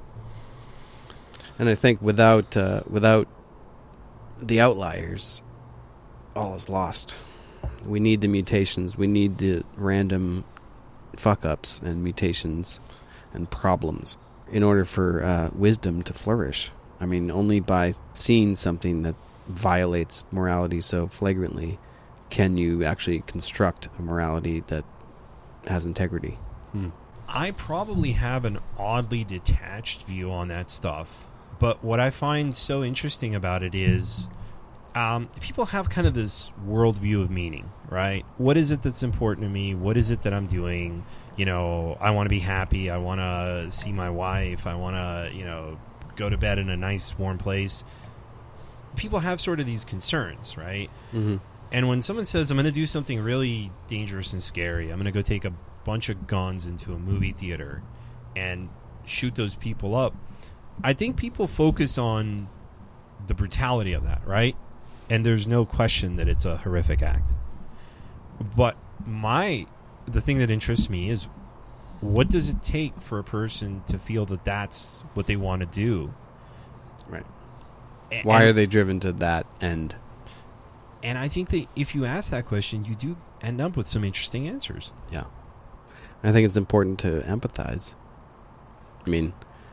I think without the outliers, all is lost. We need the mutations. We need the random fuck-ups and mutations and problems in order for wisdom to flourish. I mean, only by seeing something that violates morality so flagrantly can you actually construct a morality that has integrity. I probably have an oddly detached view on that stuff, but what I find so interesting about it is people have kind of this worldview of meaning, right? What is it that's important to me? What is it that I'm doing? I want to be happy. I want to see my wife. I want to, go to bed in a nice, warm place. People have sort of these concerns, right? Mm-hmm. And when someone says, I'm going to do something really dangerous and scary, I'm going to go take a bunch of guns into a movie theater and shoot those people up, I think people focus on the brutality of that, right? And there's no question that it's a horrific act. But the thing that interests me is, what does it take for a person to feel that that's what they want to do? Right. Why are they driven to that end? And I think that if you ask that question, you do end up with some interesting answers. Yeah. I think it's important to empathize. I mean,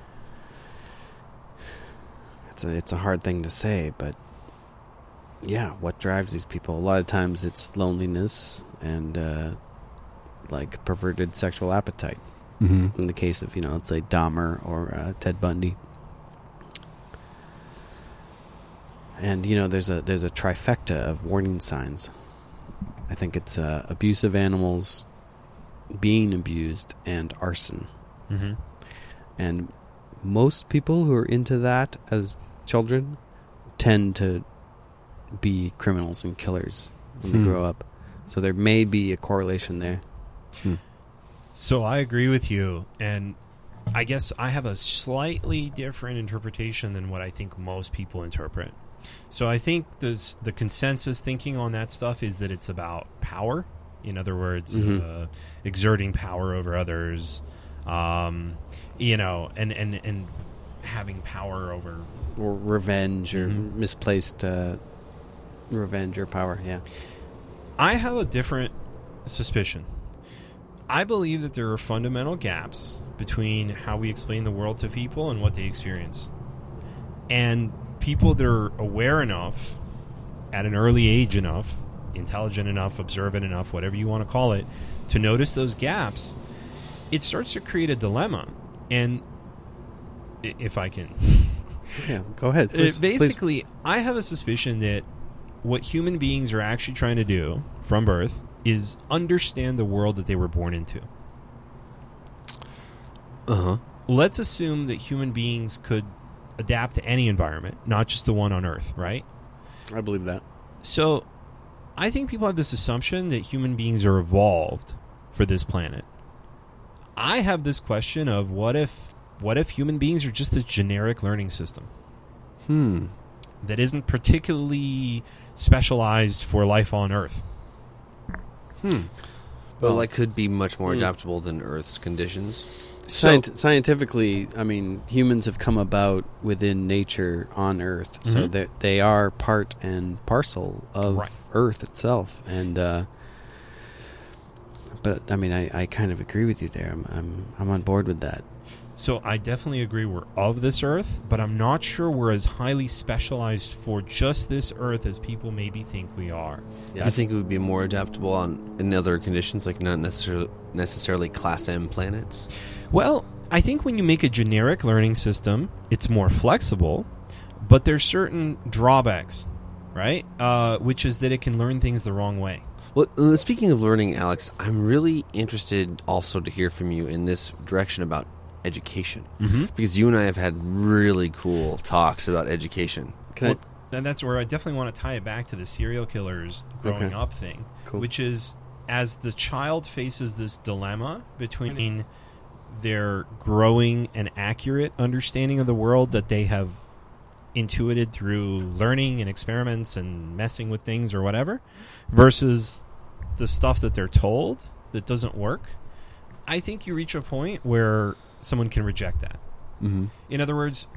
it's a hard thing to say, but yeah, what drives these people? A lot of times it's loneliness and like perverted sexual appetite. Mm-hmm. In the case of, let's say Dahmer or Ted Bundy. And there's a trifecta of warning signs. I think it's abusive animals, being abused, and arson. Mm-hmm. And most people who are into that as children tend to be criminals and killers when they grow up. So there may be a correlation there. So I agree with you, and I guess I have a slightly different interpretation than what I think most people interpret. So I think the consensus thinking on that stuff is that it's about power. In other words, exerting power over others, and having power over... Or revenge or misplaced revenge or power, yeah. I have a different suspicion. I believe that there are fundamental gaps between how we explain the world to people and what they experience. And people that are aware enough, at an early age enough, intelligent enough, observant enough, whatever you want to call it, to notice those gaps, it starts to create a dilemma. And if I can... Yeah, go ahead. Please, basically, I have a suspicion that what human beings are actually trying to do from birth is understand the world that they were born into. Uh-huh. Let's assume that human beings could adapt to any environment, not just the one on Earth, right? I believe that. So I think people have this assumption that human beings are evolved for this planet. I have this question of what if human beings are just a generic learning system that isn't particularly specialized for life on Earth? Well, that could be much more adaptable than Earth's conditions. Scientifically, I mean, humans have come about within nature on Earth, so they are part and parcel of Earth itself. And but I mean, I kind of agree with you there. I'm on board with that. So I definitely agree we're of this Earth, but I'm not sure we're as highly specialized for just this Earth as people maybe think we are. Yeah, I think it would be more adaptable in other conditions, like not necessarily Class M planets. Well, I think when you make a generic learning system, it's more flexible, but there's certain drawbacks, right? Which is that it can learn things the wrong way. Well, speaking of learning, Alex, I'm really interested also to hear from you in this direction about education, because you and I have had really cool talks about education. And that's where I definitely want to tie it back to the serial killers growing up thing, which is as the child faces this dilemma between their growing and accurate understanding of the world that they have intuited through learning and experiments and messing with things or whatever, versus the stuff that they're told that doesn't work, I think you reach a point where someone can reject that. In other words,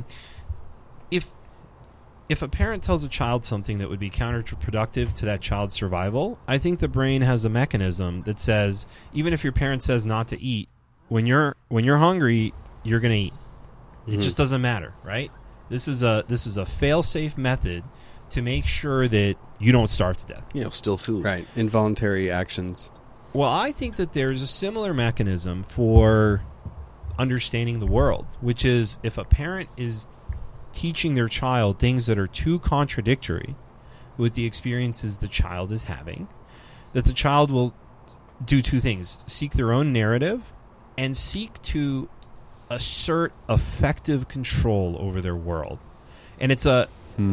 if a parent tells a child something that would be counterproductive to that child's survival, I think the brain has a mechanism that says, even if your parent says not to eat, when you're hungry, you're going to eat. It just doesn't matter, right? This is a fail-safe method to make sure that you don't starve to death. Still food. Right. Involuntary actions. Well, I think that there's a similar mechanism for understanding the world, which is if a parent is teaching their child things that are too contradictory with the experiences the child is having, that the child will do two things: seek their own narrative and seek to assert effective control over their world. And it's a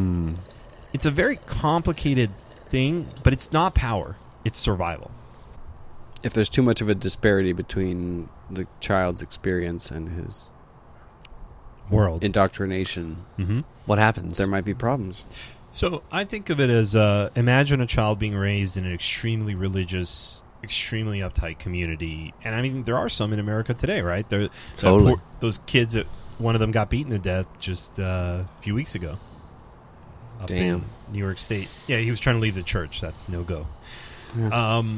very complicated thing, but it's not power, it's survival. If there's too much of a disparity between the child's experience and his world indoctrination, what happens? There might be problems. So I think of it as imagine a child being raised in an extremely religious, extremely uptight community. And I mean, there are some in America today, right? Totally. Those kids that one of them got beaten to death just a few weeks ago. Up in New York State. Yeah, he was trying to leave the church. That's no go. Yeah.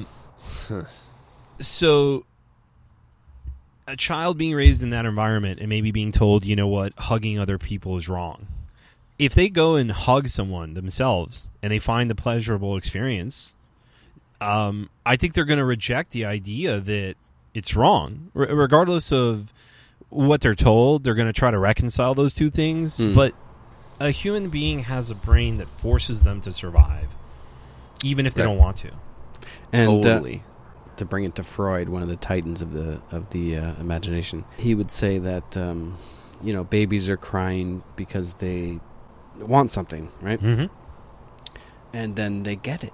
So a child being raised in that environment and maybe being told, you know what, hugging other people is wrong. If they go and hug someone themselves and they find the pleasurable experience, I think they're going to reject the idea that it's wrong. Regardless of what they're told, they're going to try to reconcile those two things. But a human being has a brain that forces them to survive, even if they don't want to. And to bring it to Freud, one of the titans of the imagination, he would say that babies are crying because they want something, right? And then they get it.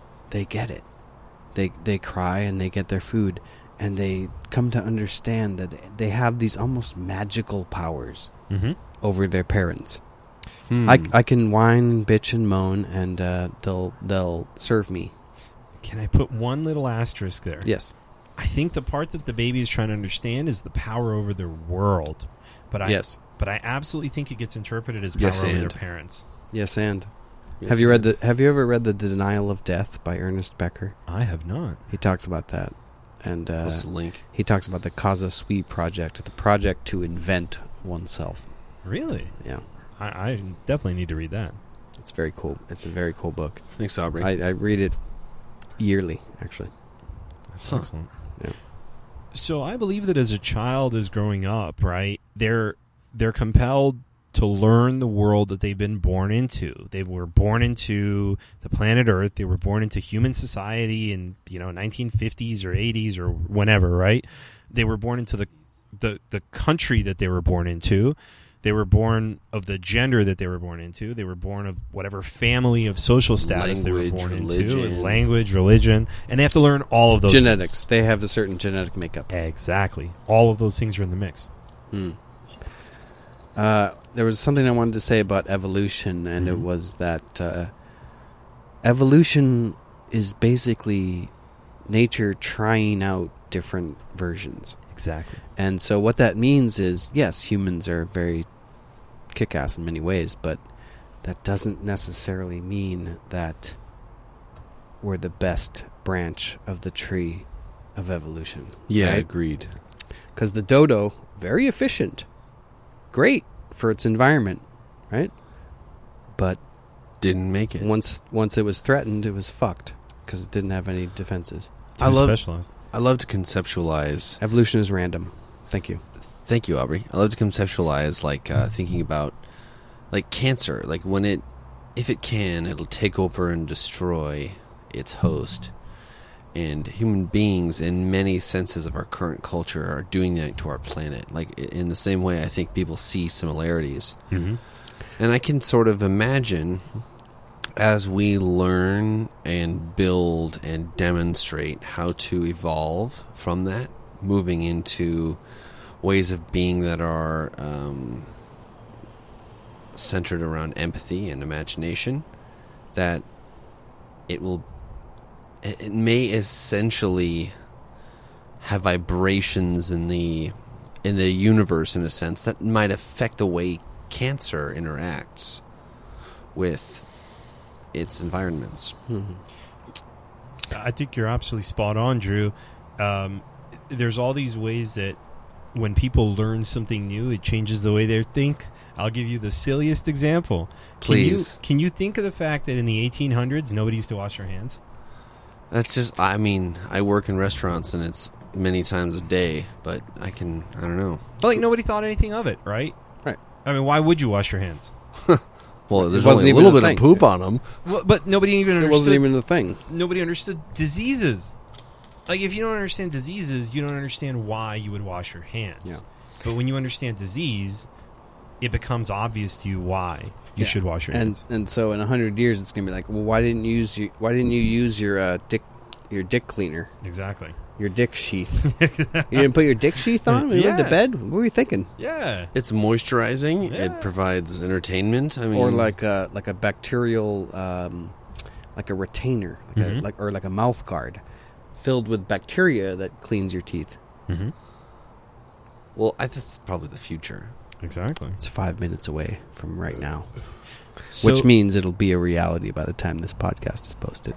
They cry and they get their food, and they come to understand that they have these almost magical powers over their parents. I can whine, bitch, and moan, and they'll serve me. Can I put one little asterisk there? Yes. I think the part that the baby is trying to understand is the power over their world. But I absolutely think it gets interpreted as power over their parents. Yes, and have you ever read The Denial of Death by Ernest Becker? I have not. He talks about that. And What's the link? he talks about the Casa Sui project, the project to invent oneself. Really? Yeah, I definitely need to read that. it's very cool. It's a very cool book. Thanks, Aubrey. I read it yearly, actually. That's excellent. Yeah. So I believe that as a child is growing up, right, they're compelled to learn the world that they've been born into. They were born into the planet Earth. They were born into human society in 1950s or 80s or whenever, right? They were born into the country that they were born into. They were born of the gender that they were born into. They were born of whatever family of social status they were Language, born into. religion. And language, religion. And they have to learn all of those Genetics. things. They have a certain genetic makeup. Exactly. All of those things are in the mix. There was something I wanted to say about evolution, and it was that evolution is basically nature trying out different versions. Exactly. And so what that means is, yes, humans are very kick-ass in many ways, but that doesn't necessarily mean that we're the best branch of the tree of evolution. Yeah, right? agreed. Because the dodo, very efficient, great for its environment, right? But Didn't make it. once it was threatened, it was fucked because it didn't have any defenses. Too I love- specialized. I love to conceptualize. Evolution is random. Thank you. Thank you, Aubrey. I love to conceptualize, like thinking about, like cancer. Like if it can, it'll take over and destroy its host. And human beings, in many senses of our current culture, are doing that to our planet. Like in the same way, I think people see similarities. Mm-hmm. And I can sort of imagine, as we learn and build and demonstrate how to evolve from that, moving into ways of being that are centered around empathy and imagination, that it may essentially have vibrations in the universe, in a sense, that might affect the way cancer interacts with its environments. I think you're absolutely spot on, Drew. There's all these ways that when people learn something new, it changes the way they think. I'll give you the silliest example. Please. Can you think of the fact that in the 1800s, nobody used to wash their hands? That's just, I mean, I work in restaurants and it's many times a day, but I don't know. Well, like nobody thought anything of it, right? Right. I mean, why would you wash your hands? Well, there's wasn't only a even little a bit thing. of poop on them. Well, but nobody even It understood. wasn't even a thing. Nobody understood diseases. Like, if you don't understand diseases, you don't understand why you would wash your hands. Yeah. But when you understand disease, it becomes obvious to you why you should wash your hands. And so in 100 years, it's gonna be like, well, why didn't you use your dick cleaner, Exactly. your dick sheath? You didn't put your dick sheath on when you went to Yeah. bed? What were you thinking? Yeah. It's moisturizing. Yeah. It provides entertainment. I mean, Or like a bacterial, like a retainer, or like a mouth guard, filled with bacteria that cleans your teeth. Mm-hmm. well, that's probably the future. Exactly. It's 5 minutes away from right now, So, which means it'll be a reality by the time this podcast is posted.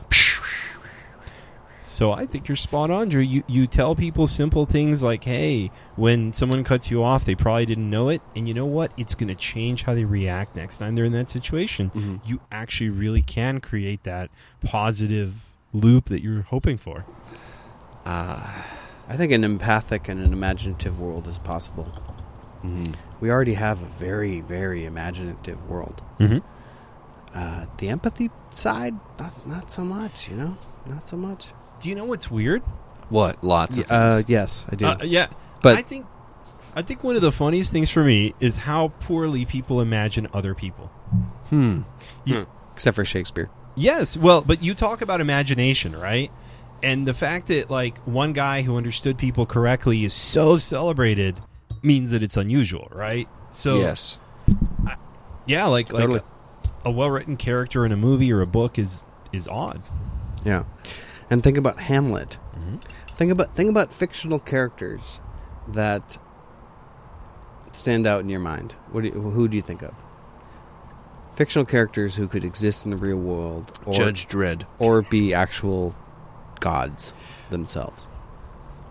So I think you're spot on, Drew. You tell people simple things like, hey, when someone cuts you off, they probably didn't know it. And you know what? It's going to change how they react next time they're in that situation. Mhm. You actually really can create that positive loop that you're hoping for. I think an empathic and an imaginative world is possible. We already have a very, very imaginative world. Mm-hmm. The empathy side, not so much, not so much. Do you know what's weird? What? Lots of things. Yes, I do. Yeah. But- I think one of the funniest things for me is how poorly people imagine other people. Except for Shakespeare. Yes, well, but you talk about imagination, right? And the fact that, like, one guy who understood people correctly is so celebrated means that it's unusual, right? So, Yes. yeah, like Totally. a well-written character in a movie or a book is odd. Yeah. And think about Hamlet. Mm-hmm. Think about fictional characters that stand out in your mind. Who do you think of? Fictional characters who could exist in the real world, or Judge Dredd. or be actual gods themselves.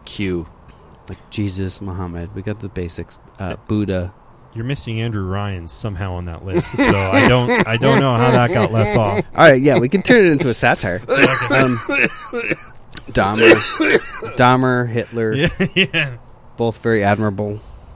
Q. Like Jesus, Muhammad. We got the basics. Buddha. You're missing Andrew Ryan somehow on that list, so I don't know how that got left off. All right, yeah, we can turn it into a satire. Dahmer, Hitler, Yeah. both very admirable,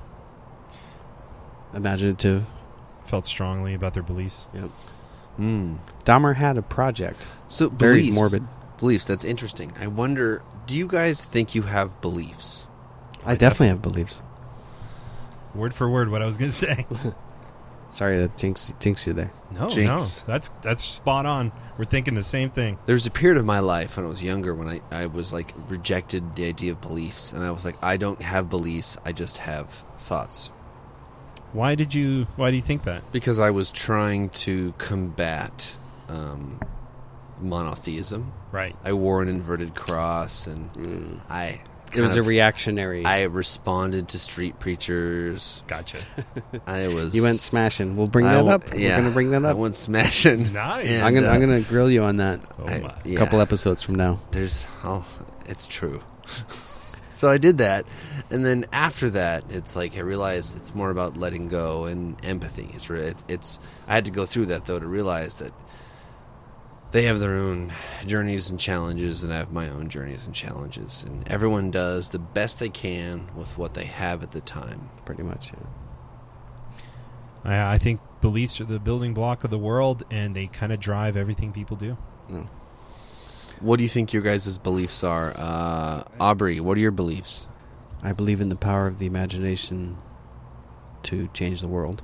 imaginative. Felt strongly about their beliefs. Yep. Mm. Dahmer had a project. So Very beliefs. morbid. Beliefs. That's interesting. I wonder. Do you guys think you have beliefs? I definitely have beliefs. Word for word, what I was going to say. Sorry to jinx you there. No, Jinx. no, that's spot on. We're thinking the same thing. There's a period of my life when I was younger when I was like rejected the idea of beliefs, and I was like, I don't have beliefs. I just have thoughts. Why do you think that? Because I was trying to combat monotheism. Right. I wore an inverted cross, and It was a reactionary. I responded to street preachers. Gotcha. I was. You went smashing. We'll bring that up. Yeah, We're going to bring that I up. went smashing. Nice. And, I'm gonna grill you on that Oh I- my. a yeah. couple episodes from now. It's true. So I did that, and then after that, it's like I realized it's more about letting go and empathy. It's I had to go through that though to realize that they have their own journeys and challenges, and I have my own journeys and challenges, and everyone does the best they can with what they have at the time. Pretty much, yeah. I think beliefs are the building block of the world, and they kind of drive everything people do. Mm. What do you think your guys' beliefs are? Aubrey, what are your beliefs? I believe in the power of the imagination to change the world.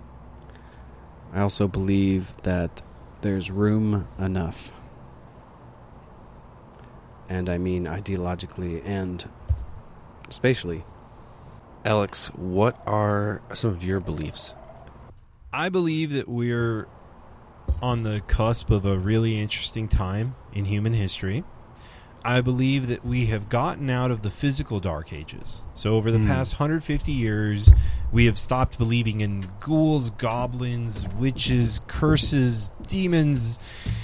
I also believe that there's room enough. And I mean ideologically and spatially. Alex, what are some of your beliefs? I believe that we're on the cusp of a really interesting time in human history. I believe that we have gotten out of the physical dark ages. So over the past 150 years, we have stopped believing in ghouls, goblins, witches, curses, demons,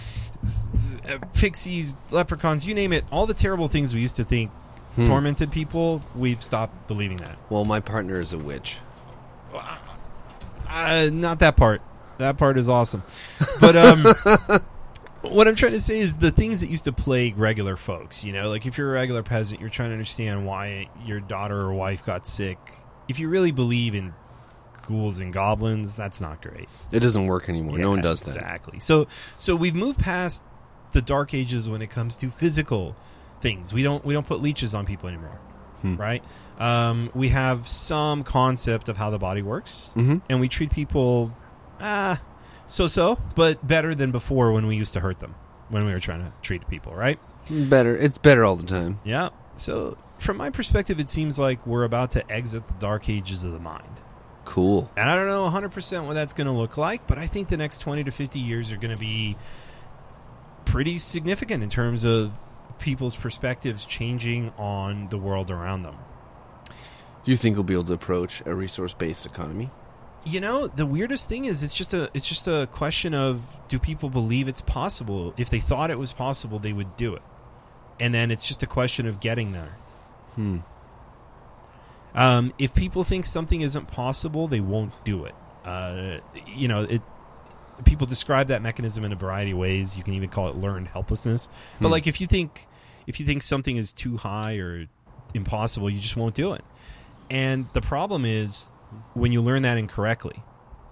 pixies, leprechauns, you name it. All the terrible things we used to think tormented people, we've stopped believing that. Well, my partner is a witch. Not that part. That part is awesome. But what I'm trying to say is the things that used to plague regular folks, like if you're a regular peasant, you're trying to understand why your daughter or wife got sick. If you really believe in ghouls and goblins, that's not great. It doesn't work anymore. No one does that. Exactly. So we've moved past the dark ages when it comes to physical things. We don't put leeches on people anymore. Right? We have some concept of how the body works, and we treat people so, but better than before when we used to hurt them, when we were trying to treat people, right? Better. It's better all the time. Yeah. So from my perspective, it seems like we're about to exit the dark ages of the mind. Cool. And I don't know 100% what that's going to look like, but I think the next 20 to 50 years are going to be pretty significant in terms of people's perspectives changing on the world around them. Do you think we'll be able to approach a resource-based economy? The weirdest thing is it's just a question of, do people believe it's possible? If they thought it was possible, they would do it. And then it's just a question of getting there. If people think something isn't possible, they won't do it. People describe that mechanism in a variety of ways. You can even call it learned helplessness. But like if you think something is too high or impossible, you just won't do it. And the problem is when you learn that incorrectly.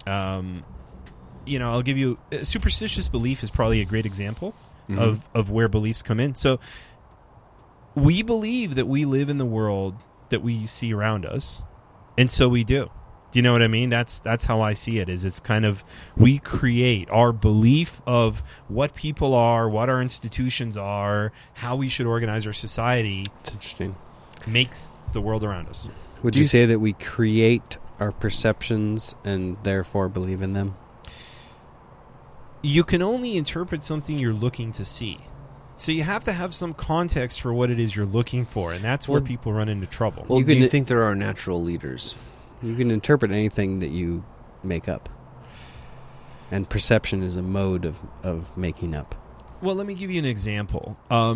I'll give you superstitious belief is probably a great example of where beliefs come in. So we believe that we live in the world that we see around us, and so we do. Do you know what I mean? That's how I see it. It's kind of, we create our belief of what people are, what our institutions are, how we should organize our society. It's interesting. Makes the world around us. Would you say that we create our perceptions and therefore believe in them? You can only interpret something you're looking to see. So you have to have some context for what it is you're looking for, and that's where people run into trouble. Well, You do you can- think there are natural leaders? You can interpret anything that you make up. And perception is a mode of making up. Well, let me give you an example.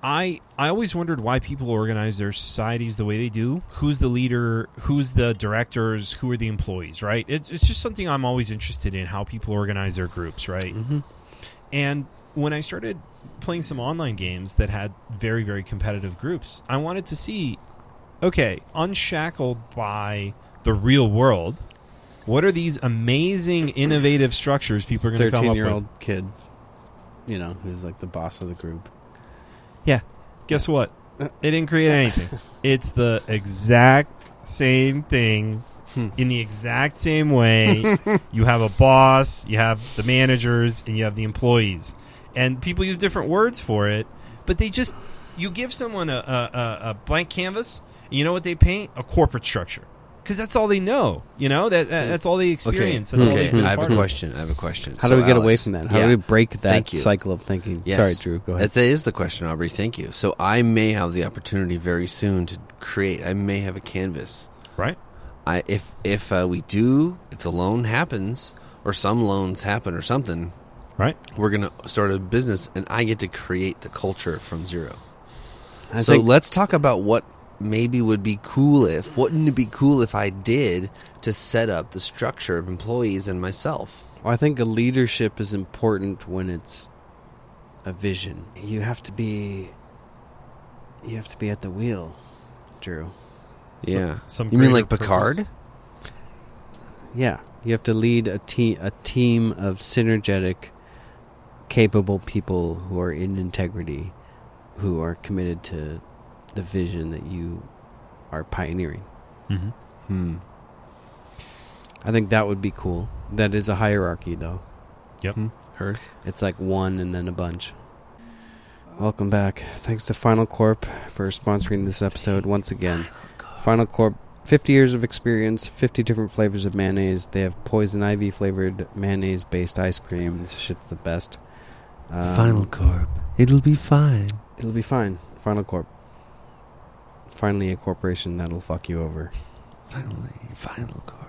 I always wondered why people organize their societies the way they do. Who's the leader? Who's the directors? Who are the employees, right? It's just something I'm always interested in, how people organize their groups, right? Mm-hmm. And when I started playing some online games that had very, very competitive groups, I wanted to see, okay, unshackled by the real world, what are these amazing, innovative structures people are going to come up with? 13-year-old kid, who's like the boss of the group. Yeah. Guess what? They didn't create anything. It's the exact same thing in the exact same way. You have a boss, you have the managers, and you have the employees. And people use different words for it, but you give someone a blank canvas, and you know what they paint? A corporate structure. Because that's all they know, that's all they experience. That's all they've been I have part a of. question. How do we get away from that? How do we break that Thank you. cycle of thinking? Yes. Sorry, Drew, go ahead. That is the question, Aubrey. Thank you. So I may have the opportunity very soon to create. I may have a canvas. Right. If the loan happens, or some loans happen or something, right, we're going to start a business, and I get to create the culture from zero. I So think let's talk about what maybe wouldn't it be cool if I did to set up the structure of employees and myself. I think a leadership is important when it's a vision. You have to be at the wheel, Drew. Yeah. some You mean greater like Picard? purpose. Yeah, you have to lead a team of synergetic, capable people who are in integrity, who are committed to the vision that you are pioneering. Mm-hmm. I think that would be cool. That is a hierarchy, though. Yep. Heard. It's like one and then a bunch. Welcome back. Thanks to Final Corp for sponsoring this episode once again. Final Corp, 50 years of experience, 50 different flavors of mayonnaise. They have poison ivy flavored mayonnaise based ice cream. This shit's the best. Final Corp. It'll be fine. It'll be fine. Final Corp. Finally a corporation that'll fuck you over. Finally, Final Corp.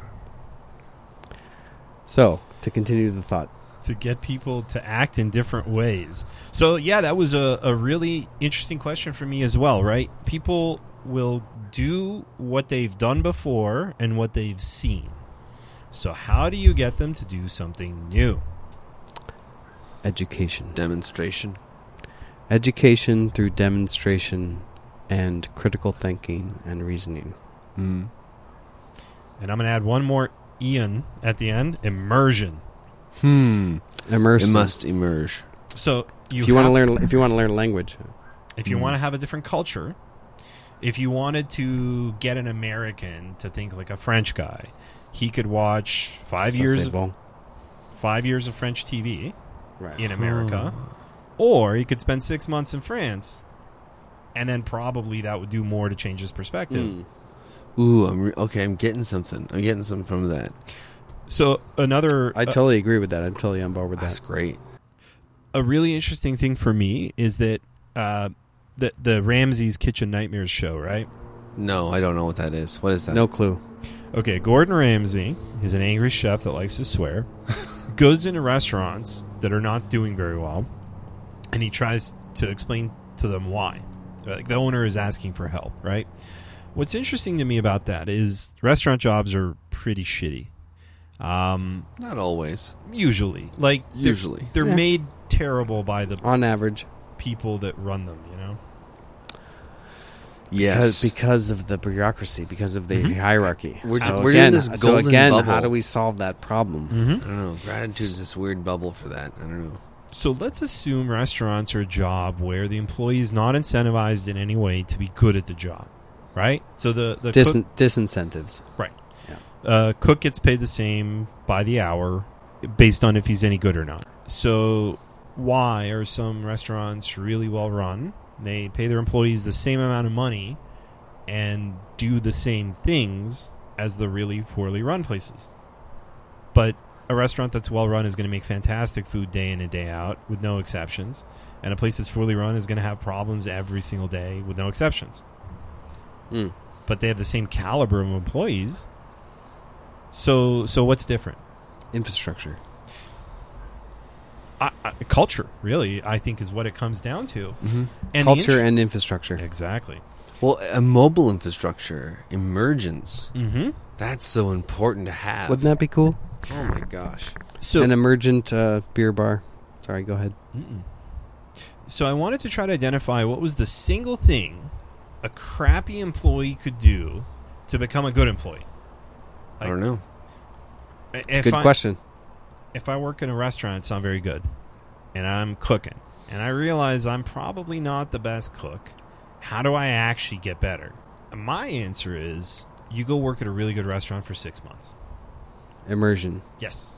So, to continue the thought. To get people to act in different ways. So, yeah, that was a really interesting question for me as well, right? People will do what they've done before and what they've seen. So how do you get them to do something new? Education. Demonstration. Education through demonstration and critical thinking and reasoning. Mm. And I'm going to add one more Ian at the end. Immersion. Immersive. It must emerge. So if you want to learn language, if you want to have a different culture, if you wanted to get an American to think like a French guy, he could watch 5 years of French TV in America, or he could spend 6 months in France, and then probably that would do more to change his perspective. Ooh, I'm getting something. I'm getting something from that. So another... I totally agree with that. I'm totally on board with that. That's great. A really interesting thing for me is that the Ramsay's Kitchen Nightmares show, right? No, I don't know what that is. What is that? No clue. Okay, Gordon Ramsay is an angry chef that likes to swear, goes into restaurants that are not doing very well, and he tries to explain to them why. Like, the owner is asking for help, right? What's interesting to me about that is restaurant jobs are pretty shitty. Not always. Usually. They're made terrible by the on average people that run them, you know? Yes. Because of the bureaucracy, because of the hierarchy. We're in this golden bubble. How do we solve that problem? I don't know. Gratitude is this weird bubble for that. I don't know. So let's assume restaurants are a job where the employee is not incentivized in any way to be good at the job, right? So the disincentives. Right. Yeah. Cook gets paid the same by the hour based on if he's any good or not. So why are some restaurants really well run? They pay their employees the same amount of money and do the same things as the really poorly run places. But a restaurant that's well run is going to make fantastic food day in and day out with no exceptions. And a place that's poorly run is going to have problems every single day with no exceptions. But they have the same caliber of employees. So what's different? Infrastructure. culture, really, I think, is what it comes down to. Mm-hmm. And Culture and infrastructure. exactly. Well, a mobile infrastructure, emergence. Mm-hmm. That's so important to have. Wouldn't that be cool? Oh my gosh. So, An emergent beer bar. Sorry, go ahead. so I wanted to try to identify what was the single thing a crappy employee could do to become a good employee. I don't know. Good question. If I work in a restaurant, it's not very good, and I'm cooking, and I realize I'm probably not the best cook, how do I actually get better? And my answer is you go work at a really good restaurant for 6 months. Immersion. Yes.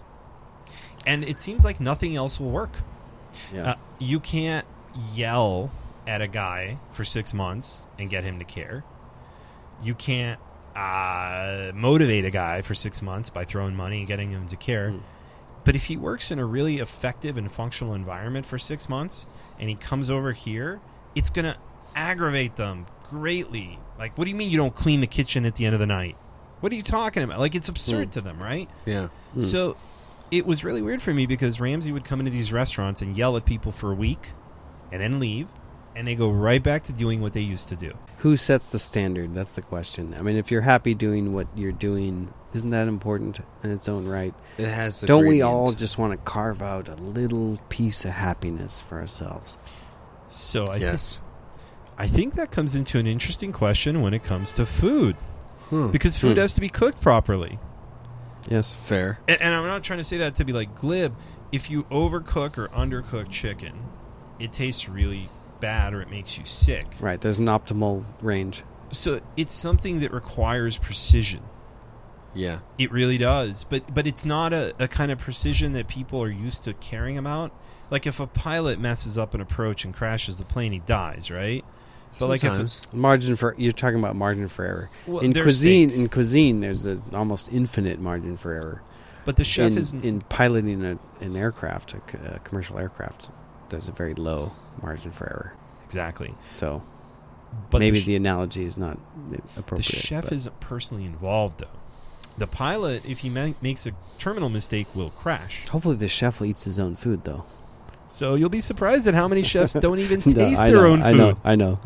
And it seems like nothing else will work. Yeah. You can't yell at a guy for 6 months and get him to care. You can't motivate a guy for 6 months by throwing money and getting him to care. But if he works in a really effective and functional environment for 6 months and he comes over here, it's going to aggravate them greatly. Like, what do you mean you don't clean the kitchen at the end of the night? What are you talking about? Like, it's absurd to them, right? Yeah. So it was really weird for me because Ramsey would come into these restaurants and yell at people for a week and then leave, and they go right back to doing what they used to do. Who sets the standard? That's the question. I mean, if you're happy doing what you're doing, isn't that important in its own right? It has a Don't we gradient. all just want to carve out a little piece of happiness for ourselves? So Yes. I think that comes into an interesting question when it comes to food. Hmm. Because food has to be cooked properly. Yes. Fair. And I'm not trying to say that to be like glib. If you overcook or undercook chicken, it tastes really bad or it makes you sick. Right. There's an optimal range. So it's something that requires precision. Yeah. It really does. But it's not a kind of precision that people are used to caring about. Like if a pilot messes up an approach and crashes the plane, he dies, right? But like Sometimes. You're talking about margin for error. Well, in there's cuisine, there's an almost infinite margin for error. But the chef isn't. In piloting an aircraft, a commercial aircraft, there's a very low margin for error. Exactly. So But maybe the the analogy is not The appropriate. chef but- isn't personally involved, though. The pilot, if he makes a terminal mistake, will crash. Hopefully, the chef eats his own food, though. So you'll be surprised at how many chefs don't even No, taste I their know, own food. I know.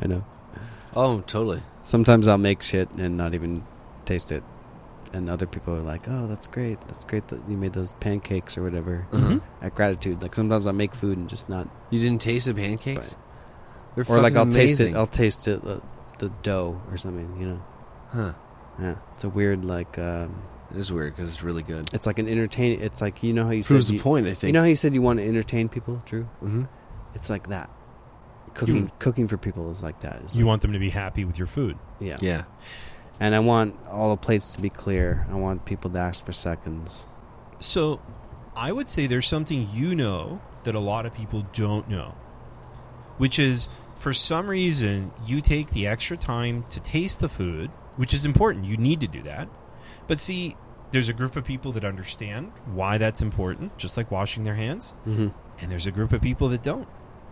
Oh, totally. Sometimes I'll make shit and not even taste it, and other people are like, "Oh, that's great. That's great that you made those pancakes or whatever." Uh-huh. At Gratitude, like sometimes I make food and just not, You didn't taste the pancakes? They're or like I'll fucking taste it. amazing. I'll taste it, the dough or something. You know, Huh. yeah. It's a weird like. It is weird because it's really good. It's like an entertain. It's like you know how you Proves said the point, I think. You know how you said you want to entertain people, Drew? Mm-hmm. It's like that. Cooking for people is like that. It's You like, want them to be happy with your food. yeah. Yeah. And I want all the plates to be clear. I want people to ask for seconds. So I would say there's something you know that a lot of people don't know, which is for some reason you take the extra time to taste the food, which is important. You need to do that. But see, there's a group of people that understand why that's important, just like washing their hands. Mm-hmm. And there's a group of people that don't.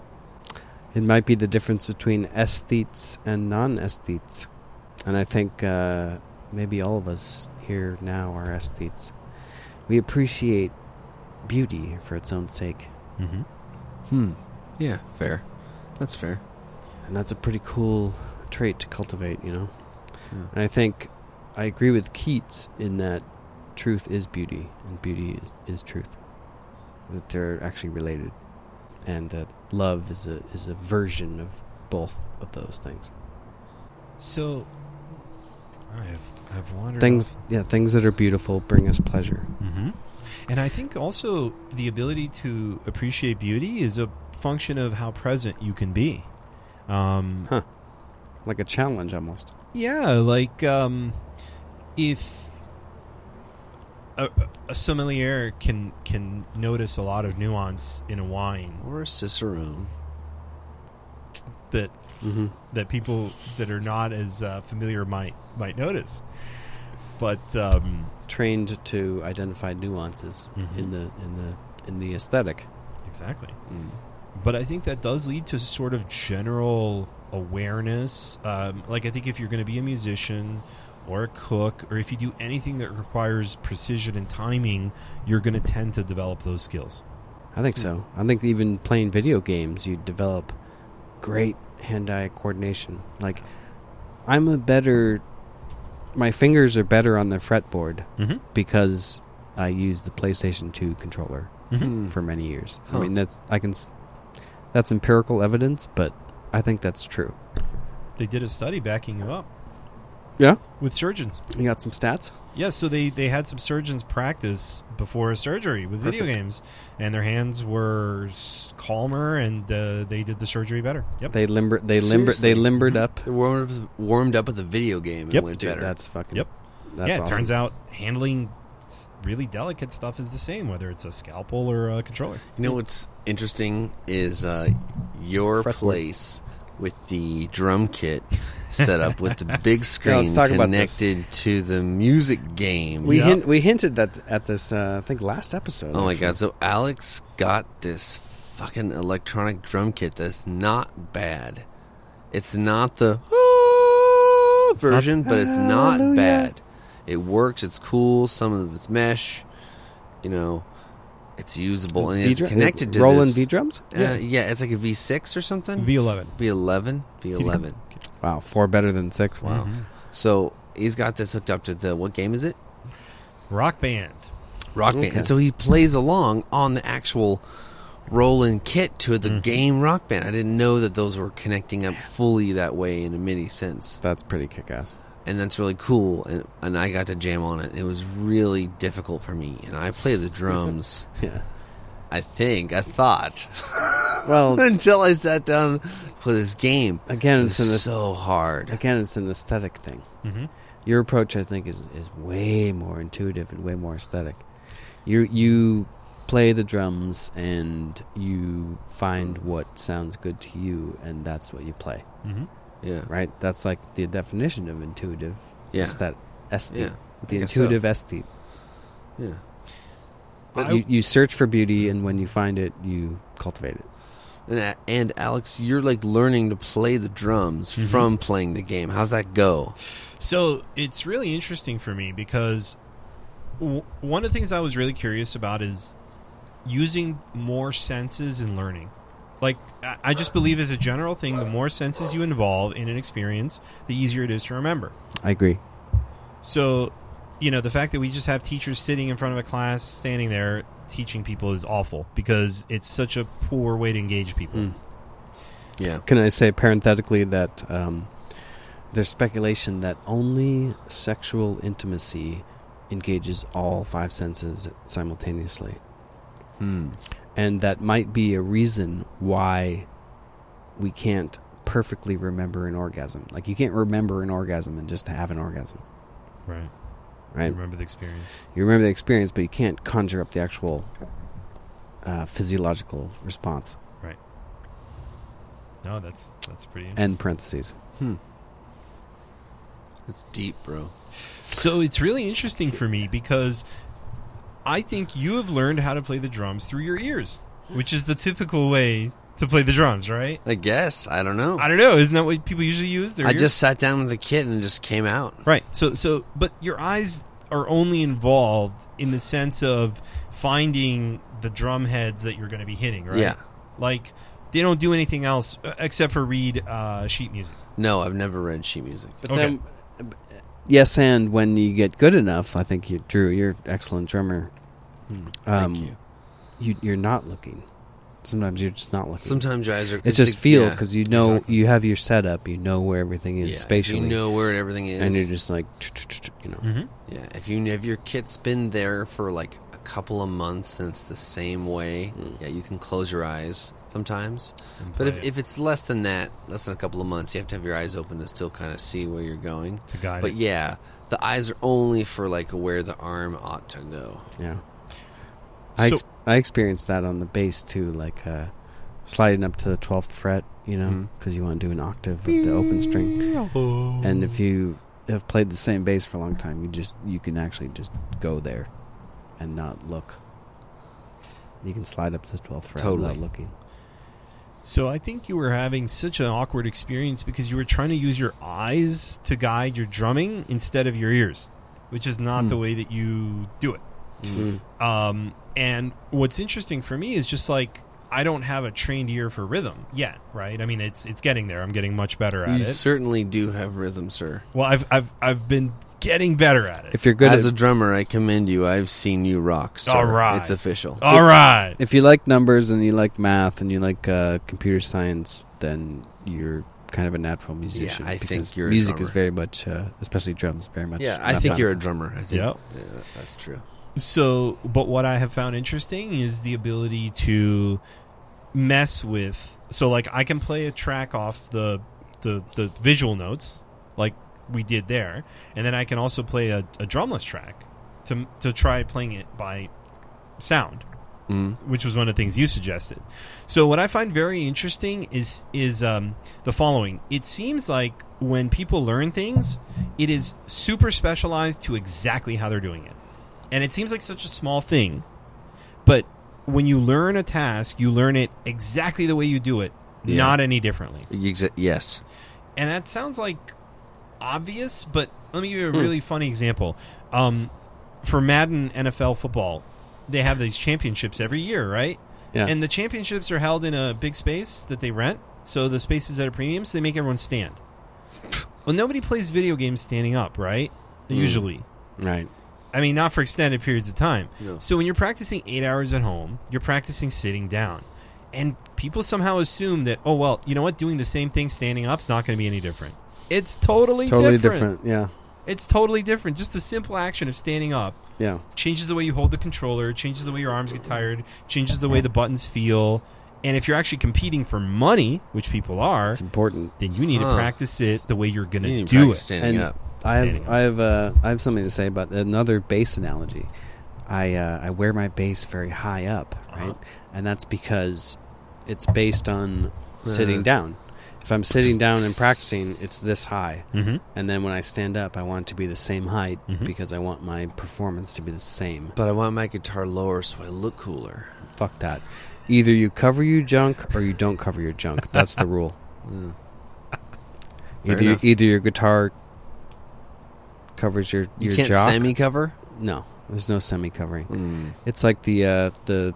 It might be the difference between aesthetes and non-aesthetes. And I think maybe all of us here now are aesthetes. We appreciate beauty for its own sake. Mm-hmm. Yeah, fair. That's fair. And that's a pretty cool trait to cultivate, you know? Yeah. And I think I agree with Keats in that truth is beauty and beauty is truth. That they're actually related. And that love is a version of both of those things. So I've wandered Things off. things that are beautiful bring us pleasure. Mm-hmm. And I think also the ability to appreciate beauty is a function of how present you can be. Like a challenge almost. Yeah, like if a sommelier can notice a lot of nuance in a wine Or a cicerone. that Mm-hmm. that people that are not as familiar might notice, but Trained to identify nuances Mhm. in the aesthetic. exactly. Mm. But I think that does lead to sort of general awareness. Like I think if you're going to be a musician or a cook, or if you do anything that requires precision and timing, you're going to tend to develop those skills. I think so. I think even playing video games, you develop great hand-eye coordination. Like, my fingers are better on the fretboard Mm-hmm. because I used the PlayStation 2 controller Mm-hmm. for many years. Huh. I mean, that's empirical evidence, but I think that's true. They did a study backing you up Yeah? with surgeons. You got some stats? Yes, so they had some surgeons practice before a surgery with video Perfect. games, and their hands were calmer, and they did the surgery better. Yep. They limbered Seriously? up. They warmed up with a video game and Yep. went Dude, better. that's fucking... Yep. That's yeah, it awesome. turns out handling really delicate stuff is the same, whether it's a scalpel or a controller. You know what's interesting is your Fretboard. place with the drum kit set up with the big screen let's talk about this. connected to the music game. We Yep. we hinted that at this, I think, last episode. Oh my actually. god! So Alex got this fucking electronic drum kit that's not bad. It's not the version, but it's not Hallelujah. bad. It works. It's cool. Some of it's mesh. You know, it's usable and it's connected to Roland this. V drums? Yeah, it's like a V6 or something. V11. V11. Wow, 4 better than 6. Wow. Mhm. So he's got this hooked up to the what game is it? Rock Band. Rock Band. Okay. And so he plays along on the actual Roland kit to the game Rock Band. I didn't know that those were connecting up fully that way in a MIDI sense. That's pretty kick-ass. And that's really cool. And I got to jam on it. It was really difficult for me. And I play the drums, Yeah. I thought, Well, until I sat down for this game. again, It it's was an so hard. it's an aesthetic thing. Mm-hmm. Your approach, I think, is way more intuitive and way more aesthetic. You play the drums and you find what sounds good to you, and that's what you play. Mm-hmm. Yeah. Right? That's like the definition of intuitive. Yeah. Aesthetic. Yeah. The I guess so. intuitive aesthete. Yeah. But you search for beauty, and when you find it, you cultivate it. And Alex, you're like learning to play the drums Mhm. from playing the game. How's that go? So it's really interesting for me because one of the things I was really curious about is using more senses in learning. Like, I just believe as a general thing, the more senses you involve in an experience, the easier it is to remember. I agree. So, the fact that we just have teachers sitting in front of a class, standing there, teaching people is awful because it's such a poor way to engage people. Mm. Yeah. Can I say parenthetically that there's speculation that only sexual intimacy engages all 5 senses simultaneously. And that might be a reason why we can't perfectly remember an orgasm. Like, you can't remember an orgasm and just have an orgasm. Right. Right? Remember the experience. You remember the experience, but you can't conjure up the actual physiological response. Right. No, that's pretty interesting. End parentheses. It's deep, bro. So it's really interesting for me because I think you have learned how to play the drums through your ears, which is the typical way to play the drums, right? I guess. I don't know. I don't know. Isn't that what people usually use? Their I ears? just sat down with the kid and it just came out. Right. So, but your eyes are only involved in the sense of finding the drum heads that you're going to be hitting, right? Yeah. Like, they don't do anything else except for read sheet music. No, I've never read sheet music. But Okay. then, yes, and when you get good enough, I think Drew, you're an excellent drummer. Thank you. You're not looking. Sometimes you're just not looking. Sometimes your eyes are... it's just feel, because yeah, you know exactly. you have your setup, you know where everything is Yeah, spatially, you know where everything is. and you're just like, you know. Mm-hmm. Yeah, if your kit's been there for like a couple of months and it's the same way, yeah, you can close your eyes sometimes. But if it's less than that, less than a couple of months, you have to have your eyes open to still kind of see where you're going. To guide But it. yeah, the eyes are only for like where the arm ought to go. Yeah. So- I experienced that on the bass too, like sliding up to the 12th fret, you know, Mhm. because you want to do an octave of the open string. And if you have played the same bass for a long time, you can actually just go there and not look. You can slide up to the 12th fret Totally. without looking. So I think you were having such an awkward experience because you were trying to use your eyes to guide your drumming instead of your ears, which is not the way that you do it. And what's interesting for me is just like I don't have a trained ear for rhythm yet, right? I mean, it's getting there. I'm getting much better at You it. certainly do have rhythm, sir. Well, I've been getting better at it. If you're good As at, a drummer, I commend you. I've seen you rock, sir. All right. It's official. All right. if you like numbers and you like math and you like computer science, then you're kind of a natural musician. Yeah, I because think you're a music drummer. is very much, especially drums, very much. Yeah, I think you're a drummer. I think Yep. that's true. So, but what I have found interesting is the ability to mess with. So, like, I can play a track off the visual notes, like we did there, and then I can also play a drumless track to try playing it by sound, which was one of the things you suggested. So, what I find very interesting is the following. It seems like when people learn things, it is super specialized to exactly how they're doing it. And it seems like such a small thing, but when you learn a task, you learn it exactly the way you do it, not any differently. Yes. And that sounds like obvious, but let me give you a really funny example. For Madden NFL football, they have these championships every year, right? Yeah. And the championships are held in a big space that they rent, so the space is at a premium, so they make everyone stand. Well, nobody plays video games standing up, right? Usually. Right. I mean, not for extended periods of time. No. So when you're practicing 8 hours at home, you're practicing sitting down. And people somehow assume that, oh, well, you know what? Doing the same thing standing up is not going to be any different. It's totally different. Yeah. It's totally different. Just the simple action of standing up Yeah. changes the way you hold the controller, changes the way your arms get tired, changes the way the buttons feel. And if you're actually competing for money, which people are, It's important. then you need to practice it the way you're going You to need do practice it. standing up. Standing up. I have something to say about another bass analogy. I wear my bass very high up, right? And that's because it's based on sitting down. If I'm sitting down and practicing, it's this high. Mm-hmm. And then when I stand up, I want it to be the same height because I want my performance to be the same. But I want my guitar lower so I look cooler. Fuck that. Either you cover your junk or you don't cover your junk. That's the rule. Fair enough. Either your guitar covers your You can't jock. semi-cover? No, there's no semi-covering. It's like the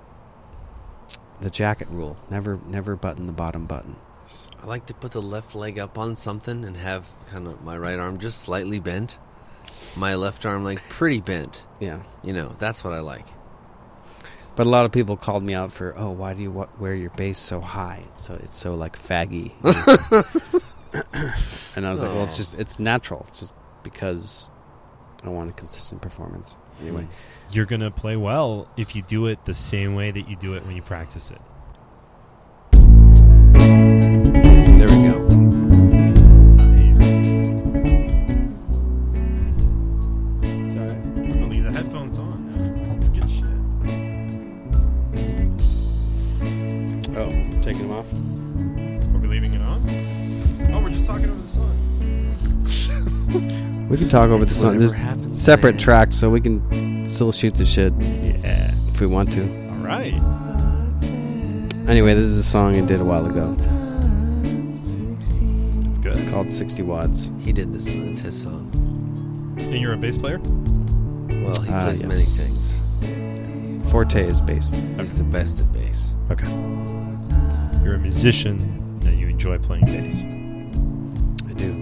jacket rule. Never button the bottom button. I like to put the left leg up on something and have kind of my right arm just slightly bent. My left arm like pretty bent. Yeah. You know, that's what I like. But a lot of people called me out for, oh, why do you wear your bass so high? So it's so like faggy. And I was like, well, it's natural. It's just because I want a consistent performance. Anyway. You're going to play well if you do it the same way that you do it when you practice it. There we go. Nice. I'll leave the headphones on. That's good shit. Oh, taking them off? Are we leaving it on? Oh, we're just talking over the song. We can talk over the song. whatever There's happens, separate man. tracks, so we can still shoot the shit Yeah. if we want to. All right. Anyway, this is a song I did a while ago. That's good. It's called 60 Watts. He did this. It's his song. And you're a bass player? Well, he plays yeah. many things. Forte is bass. He's the best at bass. Okay. You're a musician and you enjoy playing bass. I do.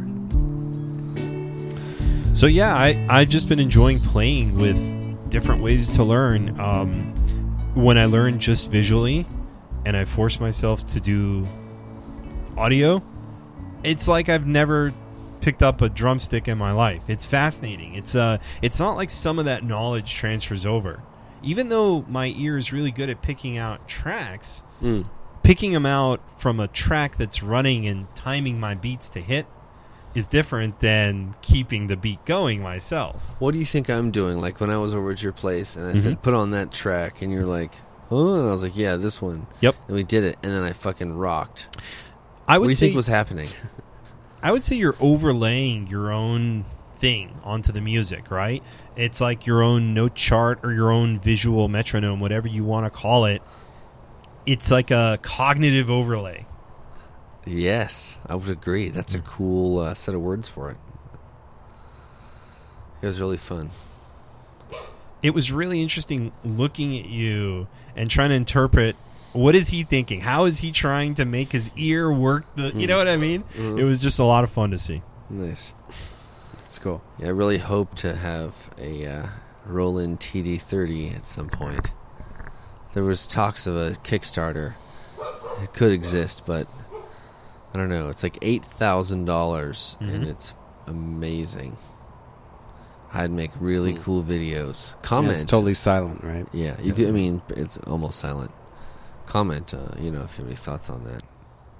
So yeah, I've just been enjoying playing with different ways to learn. When I learn just visually and I force myself to do audio, it's like I've never picked up a drumstick in my life. It's fascinating. It's not like some of that knowledge transfers over. Even though my ear is really good at picking out tracks, picking them out from a track that's running and timing my beats to hit is different than keeping the beat going myself. What do you think I'm doing? Like when I was over at your place and I said, put on that track, and you're like, oh, and I was like, yeah, this one. Yep. And we did it, and then I fucking rocked. I What would do you say think was happening? I would say you're overlaying your own thing onto the music, right? It's like your own note chart or your own visual metronome, whatever you want to call it. It's like a cognitive overlay. Yes, I would agree. That's a cool set of words for it. It was really fun. it was really interesting looking at you and trying to interpret what is he thinking? How is he trying to make his ear work? You know what I mean? It was just a lot of fun to see. Nice. It's cool. Yeah, I really hope to have a Roland TD30 at some point. There was talks of a Kickstarter. It could exist, but I don't know. It's like $8,000, and it's amazing. I'd make really cool videos. Comment. Yeah, it's totally silent, right? Yeah, you could, I mean, it's almost silent. Comment, if you have any thoughts on that.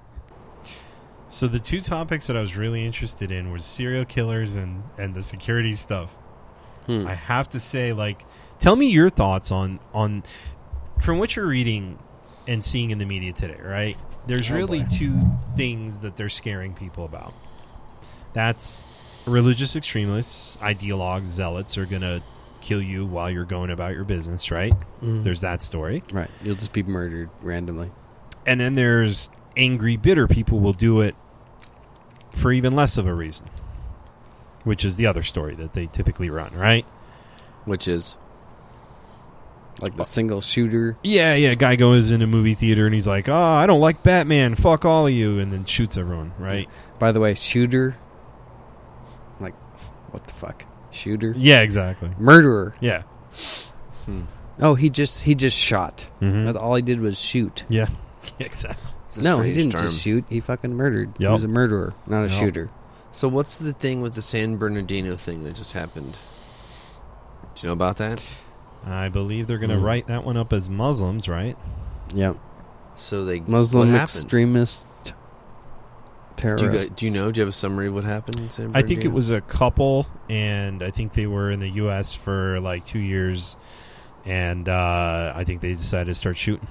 So the two topics that I was really interested in were serial killers and the security stuff. I have to say, like, tell me your thoughts on from what you're reading and seeing in the media today, right? There's really two things that they're scaring people about. That's religious extremists, ideologues, zealots are going to kill you while you're going about your business, right? There's that story. Right. You'll just be murdered randomly. And then there's angry, bitter people will do it for even less of a reason, which is the other story that they typically run, right? Which is? Like the single shooter. Yeah. Guy goes in a movie theater and he's like, "Oh, I don't like Batman. Fuck all of you," and then shoots everyone, right? By the way, shooter. Like, what the fuck? Shooter? Yeah, exactly. Murderer. Yeah. Oh, he just shot. That's all he did was shoot. Yeah. Exactly. No, he didn't just shoot. He fucking murdered. He Yep. was a murderer, not a shooter. So what's the thing with the San Bernardino thing that just happened? Do you know about that? I believe they're going to write that one up as Muslims, right? Yep. So they Muslim what happened? extremist terrorists. Do you know? Do you have a summary of what happened in San I think it Bernardino? was a couple, and I think they were in the U.S. for like 2 years, and I think they decided to start shooting.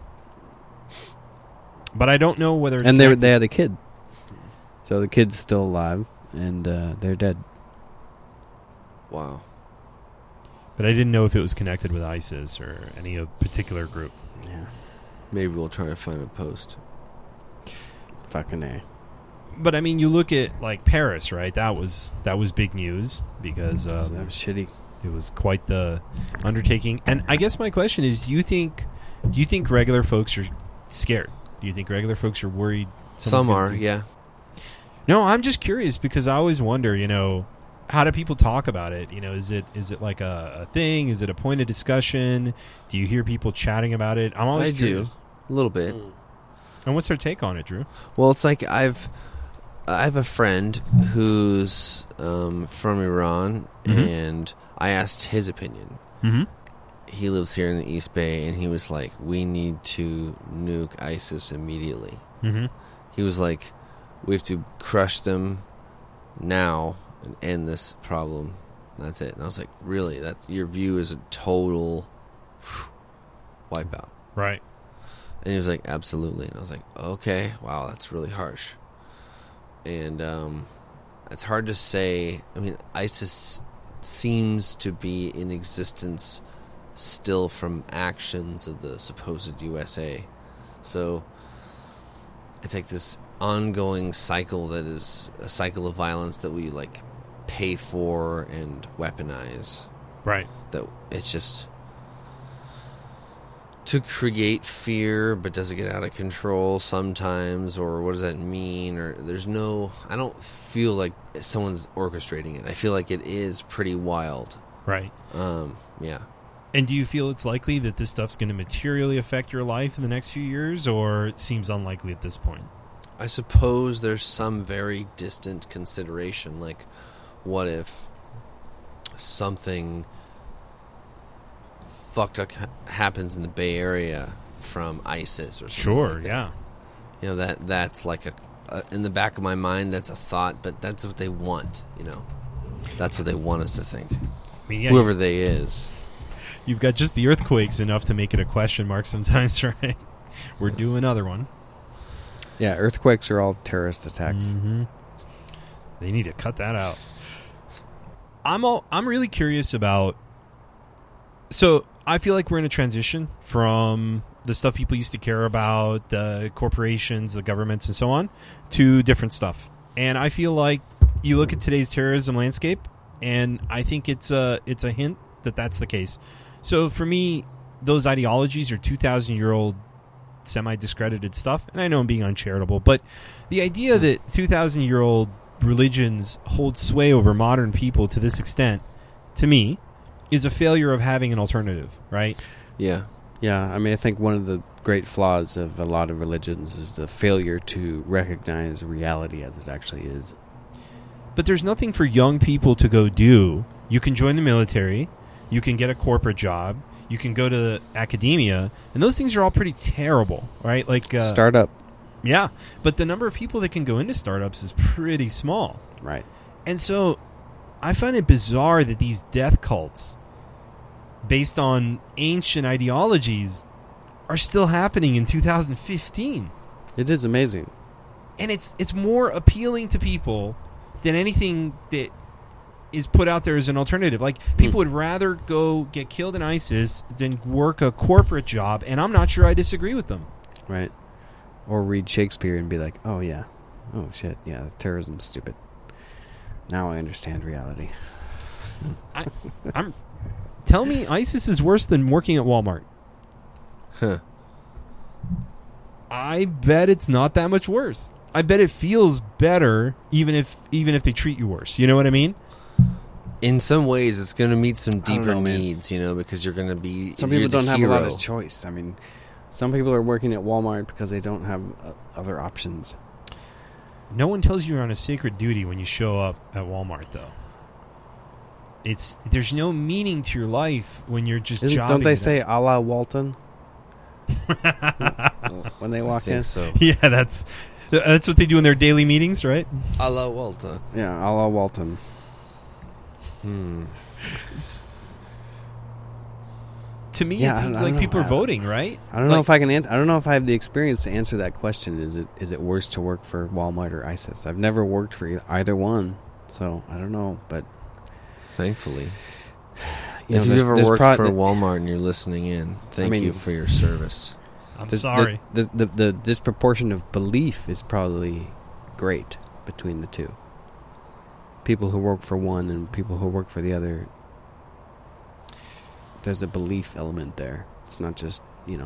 But I don't know whether it's And connected. they had a kid. So the kid's still alive, and they're dead. Wow. But I didn't know if it was connected with ISIS or any particular group. Yeah. Maybe we'll try to find a post. Fucking A. But I mean, you look at like Paris, right? That was big news because That was shitty. it was quite the undertaking. And I guess my question is: do you think regular folks are scared? Do you think regular folks are worried? Some are, yeah. No, I'm just curious because I always wonder, how do people talk about it? Is it like a thing? Is it a point of discussion? Do you hear people chatting about it? I'm always curious. do a little bit. And what's their take on it, Drew? Well, it's like I have a friend who's from Iran, and I asked his opinion. Mm-hmm. He lives here in the East Bay, and he was like, "We need to nuke ISIS immediately." Mm-hmm. He was like, "We have to crush them now and end this problem." That's it. And I was like, "Really? That your view is a total wipeout?" Right. And he was like, "Absolutely." And I was like, "Okay, wow, that's really harsh." And it's hard to say. I mean, ISIS seems to be in existence still from actions of the supposed USA. So it's like this ongoing cycle that is a cycle of violence that we like pay for and weaponize. Right. That it's just to create fear, but does it get out of control sometimes, or what does that mean? Or I don't feel like someone's orchestrating it. I feel like it is pretty wild. Right. Yeah. And do you feel it's likely that this stuff's going to materially affect your life in the next few years, or it seems unlikely at this point? I suppose there's some very distant consideration, like what if something fucked up happens in the Bay Area from ISIS or something? Sure, like that. yeah. That's like in the back of my mind, that's a thought, but that's what they want, That's what they want us to think. I mean, yeah, Whoever they is. you've got just the earthquakes enough to make it a question mark sometimes, right? We're due another one. Yeah, earthquakes are all terrorist attacks. Mm-hmm. They need to cut that out. I'm really curious about. So I feel like we're in a transition from the stuff people used to care about, the corporations, the governments, and so on, to different stuff. And I feel like you look at today's terrorism landscape, and I think it's a hint that that's the case. So for me, those ideologies are 2,000-year-old semi-discredited stuff. And I know I'm being uncharitable, but the idea that 2,000-year-old religions hold sway over modern people to this extent, to me, is a failure of having an alternative, right? Yeah. Yeah, I mean, I think one of the great flaws of a lot of religions is the failure to recognize reality as it actually is. But there's nothing for young people to go do. You can join the military, you can get a corporate job, you can go to academia, and those things are all pretty terrible, right? Like Startup. Yeah, but the number of people that can go into startups is pretty small. Right. And so I find it bizarre that these death cults based on ancient ideologies are still happening in 2015. It is amazing. And it's more appealing to people than anything that is put out there as an alternative. Like, people would rather go get killed in ISIS than work a corporate job, and I'm not sure I disagree with them. Right. Or read Shakespeare and be like, oh, yeah. Oh, shit. Yeah, terrorism's stupid. Now I understand reality. Tell me ISIS is worse than working at Walmart. Huh. I bet it's not that much worse. I bet it feels better even if they treat you worse. You know what I mean? In some ways, it's going to meet some don't deeper know, man. needs, because you're going to be. Some you're people the don't have a lot hero. of choice. I mean, some people are working at Walmart because they don't have other options. No one tells you you're on a sacred duty when you show up at Walmart, though. There's no meaning to your life when you're just jobbing. Don't they it say out. a la Walton when they I walk think in? so. Yeah, that's what they do in their daily meetings, right? A la Walter. Yeah, a la Walton. To me, Yeah, it I seems don't like know. people are voting, right? I don't know if I can. I don't know if I have the experience to answer that question. Is it worse to work for Walmart or ISIS? I've never worked for either one, so I don't know. But Thankfully. you know, If you've ever there's worked pro- for Walmart and you're listening in, thank you for your service. I'm the- sorry. The disproportion of belief is probably great between the two. People who work for one and people who work for the other. There's a belief element there. It's not just,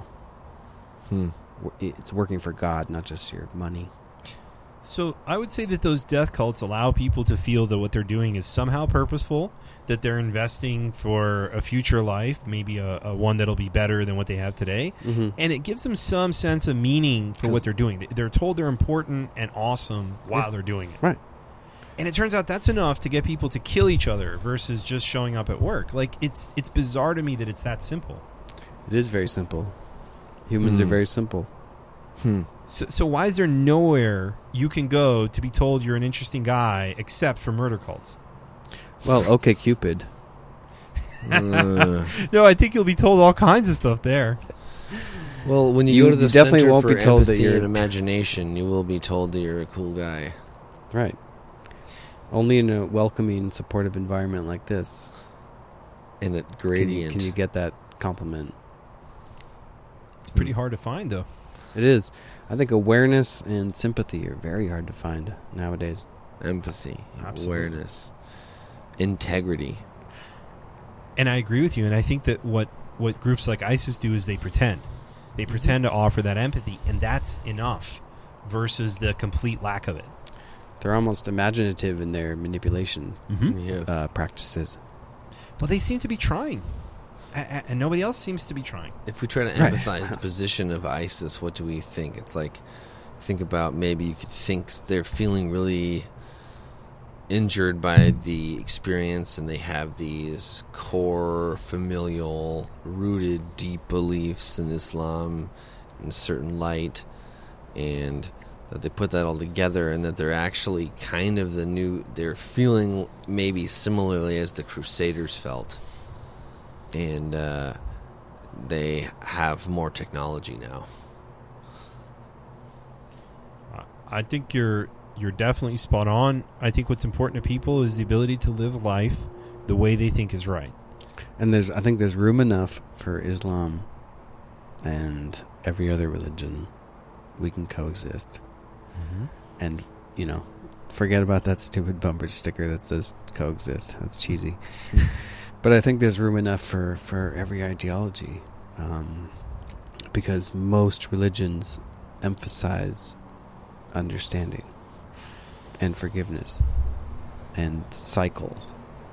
it's working for God, not just your money. So I would say that those death cults allow people to feel that what they're doing is somehow purposeful, that they're investing for a future life, maybe a one that'll be better than what they have today. Mm-hmm. And it gives them some sense of meaning for what they're doing. They're told they're important and awesome while they're doing it. Right. And it turns out that's enough to get people to kill each other versus just showing up at work. Like, it's bizarre to me that it's that simple. It is very simple. Humans are very simple. So why is there nowhere you can go to be told you're an interesting guy except for murder cults? Well, OkCupid. No, I think you'll be told all kinds of stuff there. Well, when you You go to the definitely Center won't for be told that Empathy you're- and Imagination, you will be told that you're a cool guy. Right. Only in a welcoming, supportive environment like this And a gradient. can you get that compliment. It's pretty hard to find, though. It is. I think awareness and sympathy are very hard to find nowadays. Empathy, Absolutely. awareness, integrity. And I agree with you. And I think that what groups like ISIS do is they pretend. They pretend to offer that empathy, and that's enough versus the complete lack of it. They're almost imaginative in their manipulation Yeah. practices. Well, they seem to be trying. And nobody else seems to be trying. If we try to Right. empathize the position of ISIS, what do we think? It's like, think about maybe you could think they're feeling really injured by the experience and they have these core, familial, rooted, deep beliefs in Islam in a certain light, and that they put that all together and that they're actually kind of they're feeling maybe similarly as the Crusaders felt. And they have more technology now. I think you're definitely spot on. I think what's important to people is the ability to live life the way they think is right. And I think there's room enough for Islam and every other religion. We can coexist. And, forget about that stupid bumper sticker that says coexist. That's cheesy. But I think there's room enough for every ideology, because most religions emphasize understanding and forgiveness and cycles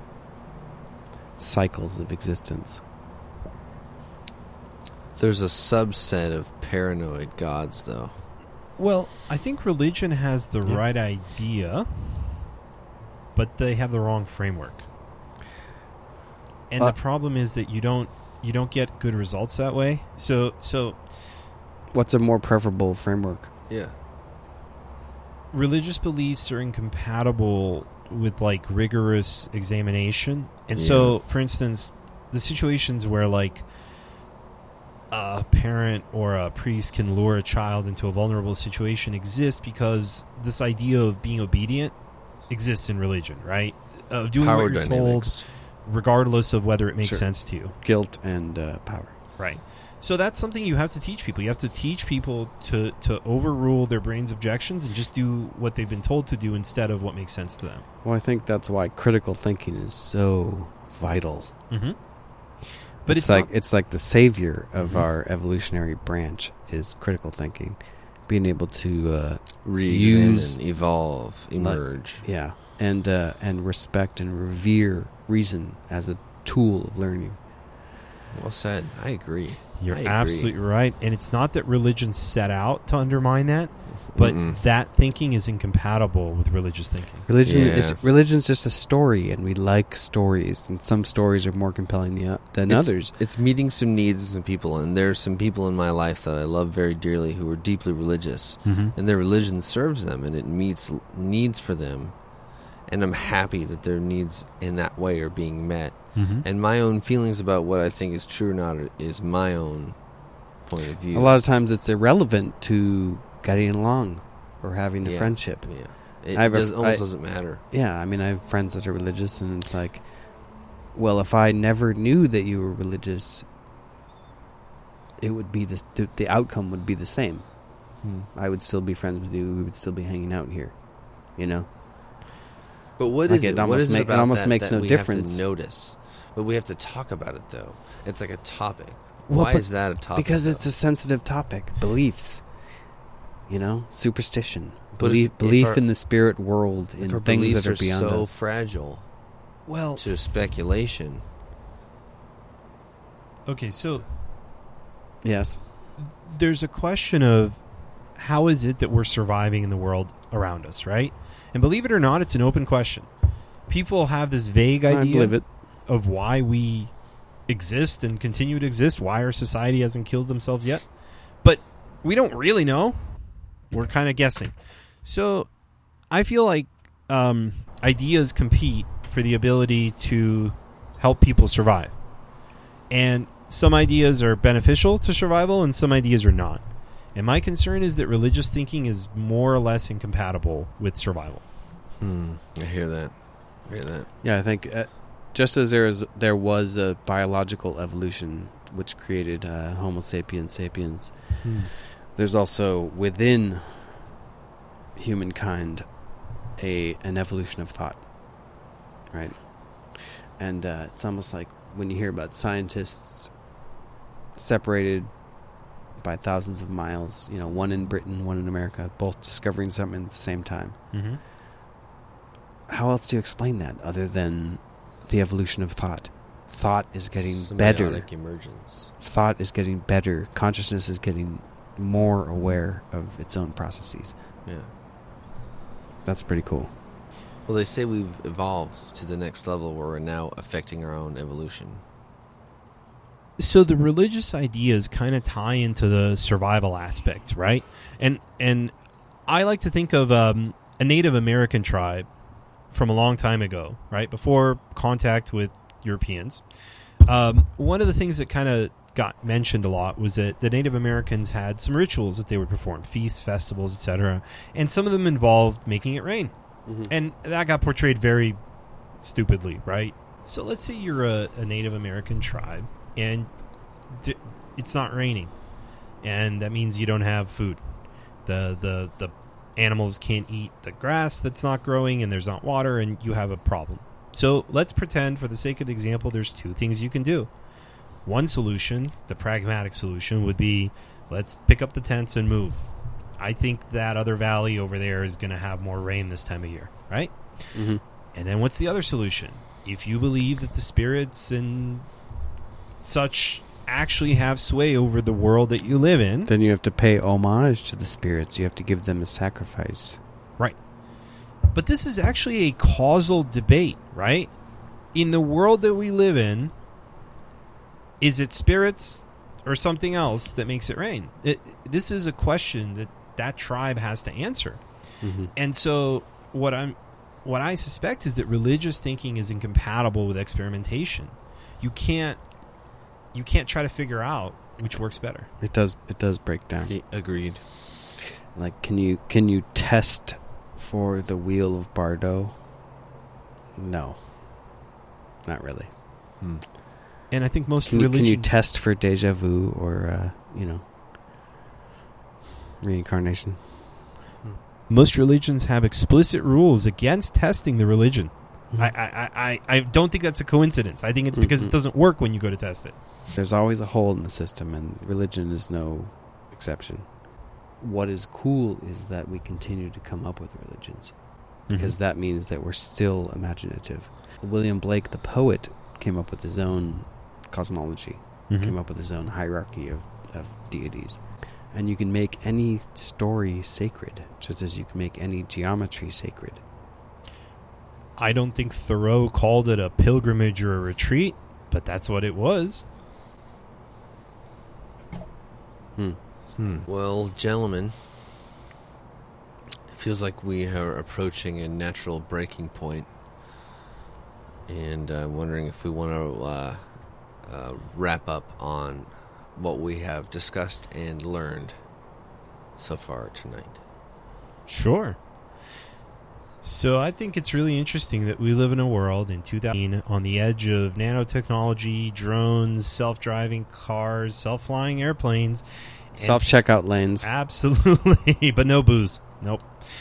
of existence. There's a subset of paranoid gods, though. Well, I think religion has the right idea, but they have the wrong framework. And the problem is that you don't get good results that way. So what's a more preferable framework? Yeah. Religious beliefs are incompatible with like rigorous examination. And so, for instance, the situations where like a parent or a priest can lure a child into a vulnerable situation exist because this idea of being obedient exists in religion, right? Of doing Power what you're dynamics. told, regardless of whether it makes Sure. sense to you. Guilt and power. Right. So that's something you have to teach people. You have to teach people to overrule their brain's objections and just do what they've been told to do instead of what makes sense to them. Well, I think that's why critical thinking is so vital. Mm-hmm. But it's like the savior of our evolutionary branch is critical thinking, being able to Re-examine, use, evolve, emerge. and respect and revere reason as a tool of learning. Well said. I agree. You're I agree. absolutely right. And it's not that religion set out to undermine that, but that thinking is incompatible with religious thinking. Religion's just a story, and we like stories, and some stories are more compelling than others. It's meeting some needs of some people, and there's some people in my life that I love very dearly who are deeply religious, and their religion serves them, and it meets needs for them, and I'm happy that their needs in that way are being met. And my own feelings about what I think is true or not is my own point of view. A lot of times it's irrelevant to getting along or having a friendship. Yeah. It almost doesn't matter. Yeah, I mean, I have friends that are religious, and it's like, well, if I never knew that you were religious, it would be the outcome would be the same. I would still be friends with you. We would still be hanging out here, you know? But what Like is it it? What is it it about almost that makes that no we difference. have to notice? But we have to talk about it, though. It's like a topic. Well, Why but is that a topic? Because though? it's a sensitive topic. Beliefs, you know, superstition, But belief our- in the spirit world, if in our things beliefs that are are beyond so us. fragile Well, to speculation. okay, so Yes. there's a question of how is it that we're surviving in the world around us, right? And believe it or not, it's an open question. People have this vague I idea believe it. of why we exist and continue to exist, why our society hasn't killed themselves yet. But we don't really know. We're kind of guessing. So I feel like ideas compete for the ability to help people survive. And some ideas are beneficial to survival and some ideas are not. And my concern is that religious thinking is more or less incompatible with survival. I hear that. Yeah, I think just as there was a biological evolution which created Homo sapiens sapiens, there's also within humankind an evolution of thought, right? And it's almost like when you hear about scientists separated by thousands of miles, you know, one in Britain, one in America, both discovering something at the same time. How else do you explain that other than the evolution of thought? Thought is getting better. Symbiotic emergence. Thought is getting better. Consciousness is getting more aware of its own processes. Yeah. That's pretty cool. Well, they say we've evolved to the next level where we're now affecting our own evolution. So the religious ideas kind of tie into the survival aspect, right? And I like to think of a Native American tribe from a long time ago, right? Before contact with Europeans. One of the things that kind of got mentioned a lot was that the Native Americans had some rituals that they would perform, feasts, festivals, etc. And some of them involved making it rain. And that got portrayed very stupidly, right? So let's say you're a Native American tribe and it's not raining. And that means you don't have food. The animals can't eat the grass that's not growing and there's not water and you have a problem. So let's pretend, for the sake of the example, there's two things you can do. One solution, the pragmatic solution, would be let's pick up the tents and move. I think that other valley over there is going to have more rain this time of year, right? Mm-hmm. And then what's the other solution? If you believe that the spirits and such actually have sway over the world that you live in, Then you have to pay homage to the spirits. You have to give them a sacrifice. right? But this is actually a causal debate, right? In the world that we live in, is it spirits or something else that makes it rain? This is a question that tribe has to answer. Mm-hmm. And so what I suspect is that religious thinking is incompatible with experimentation. You can't try to figure out which works better. It does break down. Agreed. Like, can you test for the wheel of Bardo? No, not really. And I think most Can you religions test for deja vu or reincarnation? most religions have explicit rules against testing the religion. Mhm. I don't think that's a coincidence. I think it's because it doesn't work when you go to test it. There's always a hole in the system, and religion is no exception. What is cool is that we continue to come up with religions, because that means that we're still imaginative. William Blake, the poet, came up with his own cosmology, came up with his own hierarchy of deities. And you can make any story sacred, just as you can make any geometry sacred. I don't think Thoreau called it a pilgrimage or a retreat, but that's what it was. Well, gentlemen, it feels like we are approaching a natural breaking point, and I'm wondering if we want to wrap up on what we have discussed and learned so far tonight. Sure. So I think it's really interesting that we live in a world in 2000 on the edge of nanotechnology, drones, self-driving cars, self-flying airplanes. and- Self-checkout lanes. Absolutely, but no booze. Nope.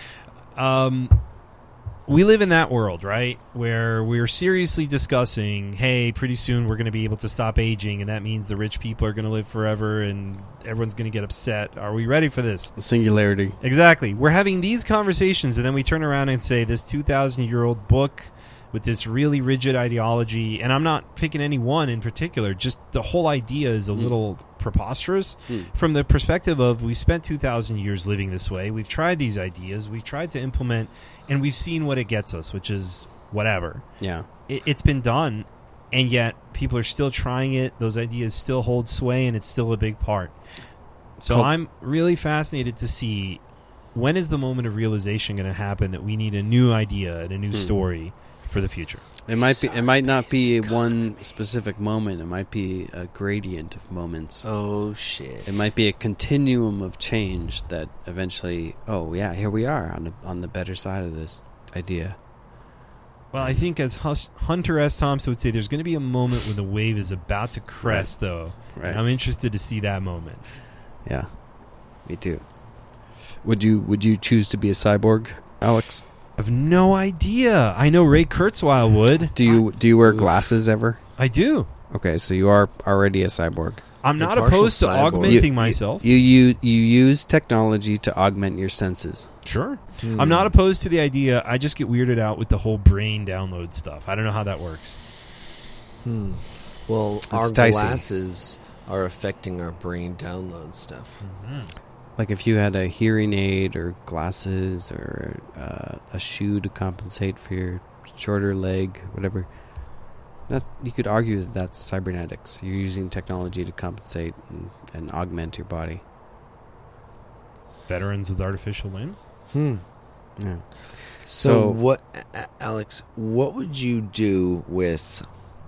We live in that world, right, where we're seriously discussing, hey, pretty soon we're going to be able to stop aging, and that means the rich people are going to live forever, and everyone's going to get upset. Are we ready for this? The singularity. Exactly. We're having these conversations, and then we turn around and say this 2,000-year-old book with this really rigid ideology, and I'm not picking any one in particular, just the whole idea is a little preposterous from the perspective of we spent 2,000 years living this way. We've tried these ideas. We've tried to implement, and we've seen what it gets us, which is whatever. Yeah. It's been done, and yet people are still trying it. Those ideas still hold sway, and it's still a big part. So I'm really fascinated to see when is the moment of realization going to happen that we need a new idea and a new story for the future. It might not be one specific moment. It might be a gradient of moments. Oh, shit. It might be a continuum of change that eventually, oh yeah, here we are on the better side of this idea. Well, I think as Hunter S. Thompson would say, there's going to be a moment when the wave is about to crest, though. Right. I'm interested to see that moment. Yeah, me too. Would you choose to be a cyborg, Alex? I have no idea. I know Ray Kurzweil would. Do you wear glasses ever? I do. Okay, so you are already a cyborg. I'm You're not partial opposed to cyborg. augmenting myself. You use technology to augment your senses. Sure. I'm not opposed to the idea. I just get weirded out with the whole brain download stuff. I don't know how that works. Well, our dicey. glasses are affecting our brain download stuff. Like if you had a hearing aid or glasses or a shoe to compensate for your shorter leg, whatever, that you could argue that that's cybernetics. You're using technology to compensate and augment your body. Veterans with artificial limbs? Yeah. So what, Alex, what would you do with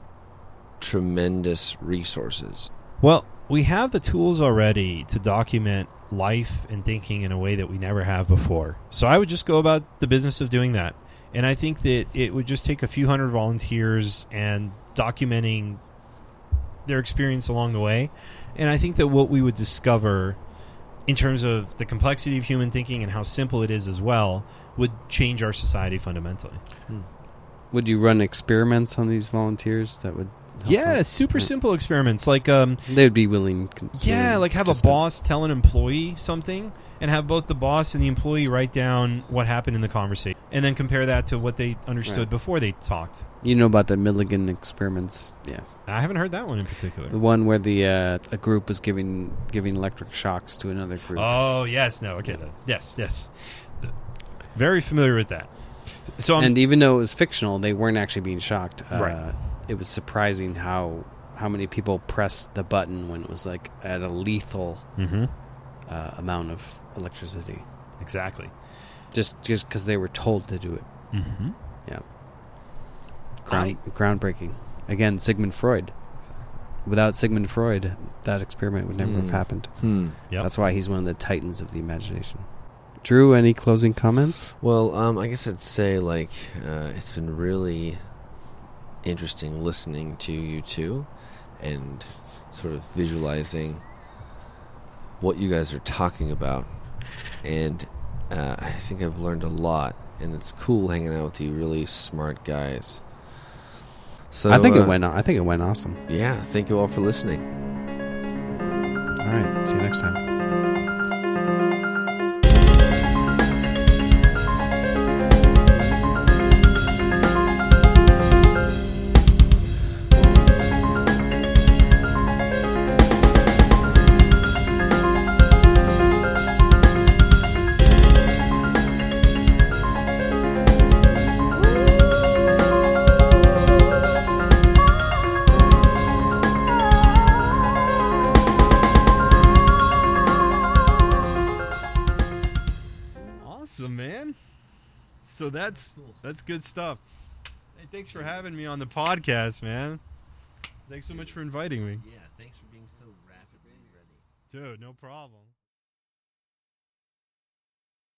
tremendous resources? Well, we have the tools already to document life and thinking in a way that we never have before. So I would just go about the business of doing that. And I think that it would just take a few hundred volunteers and documenting their experience along the way. And I think that what we would discover in terms of the complexity of human thinking and how simple it is as well would change our society fundamentally. Would you run experiments on these volunteers that would? help Yeah, out? super simple experiments like They would be willing. yeah, like have a boss tell an employee something, and have both the boss and the employee write down what happened in the conversation, and then compare that to what they understood Right. before they talked. You know about the Milligan experiments? Yeah, I haven't heard that one in particular. the one where the a group was giving electric shocks to another group. Oh yes, no, okay, yes, very familiar with that. So And even though it was fictional, they weren't actually being shocked. Right. It was surprising how many people pressed the button when it was like at a lethal Mhm. amount of electricity, Exactly. just because they were told to do it. Mm-hmm. Yeah, groundbreaking. Again, Sigmund Freud. Without Sigmund Freud, that experiment would never have happened. Yep. That's why he's one of the titans of the imagination. Drew, any closing comments? Well, I guess I'd say, like, it's been really interesting listening to you two and sort of visualizing what you guys are talking about. And I think I've learned a lot, and it's cool hanging out with you really smart guys. So I think it went awesome. Yeah, thank you all for listening. All right, see you next time. Awesome, man. So that's good stuff. Hey, thanks for having me on the podcast, man. Thanks so much for inviting me. Yeah, thanks for being so rapidly ready. Dude, no problem.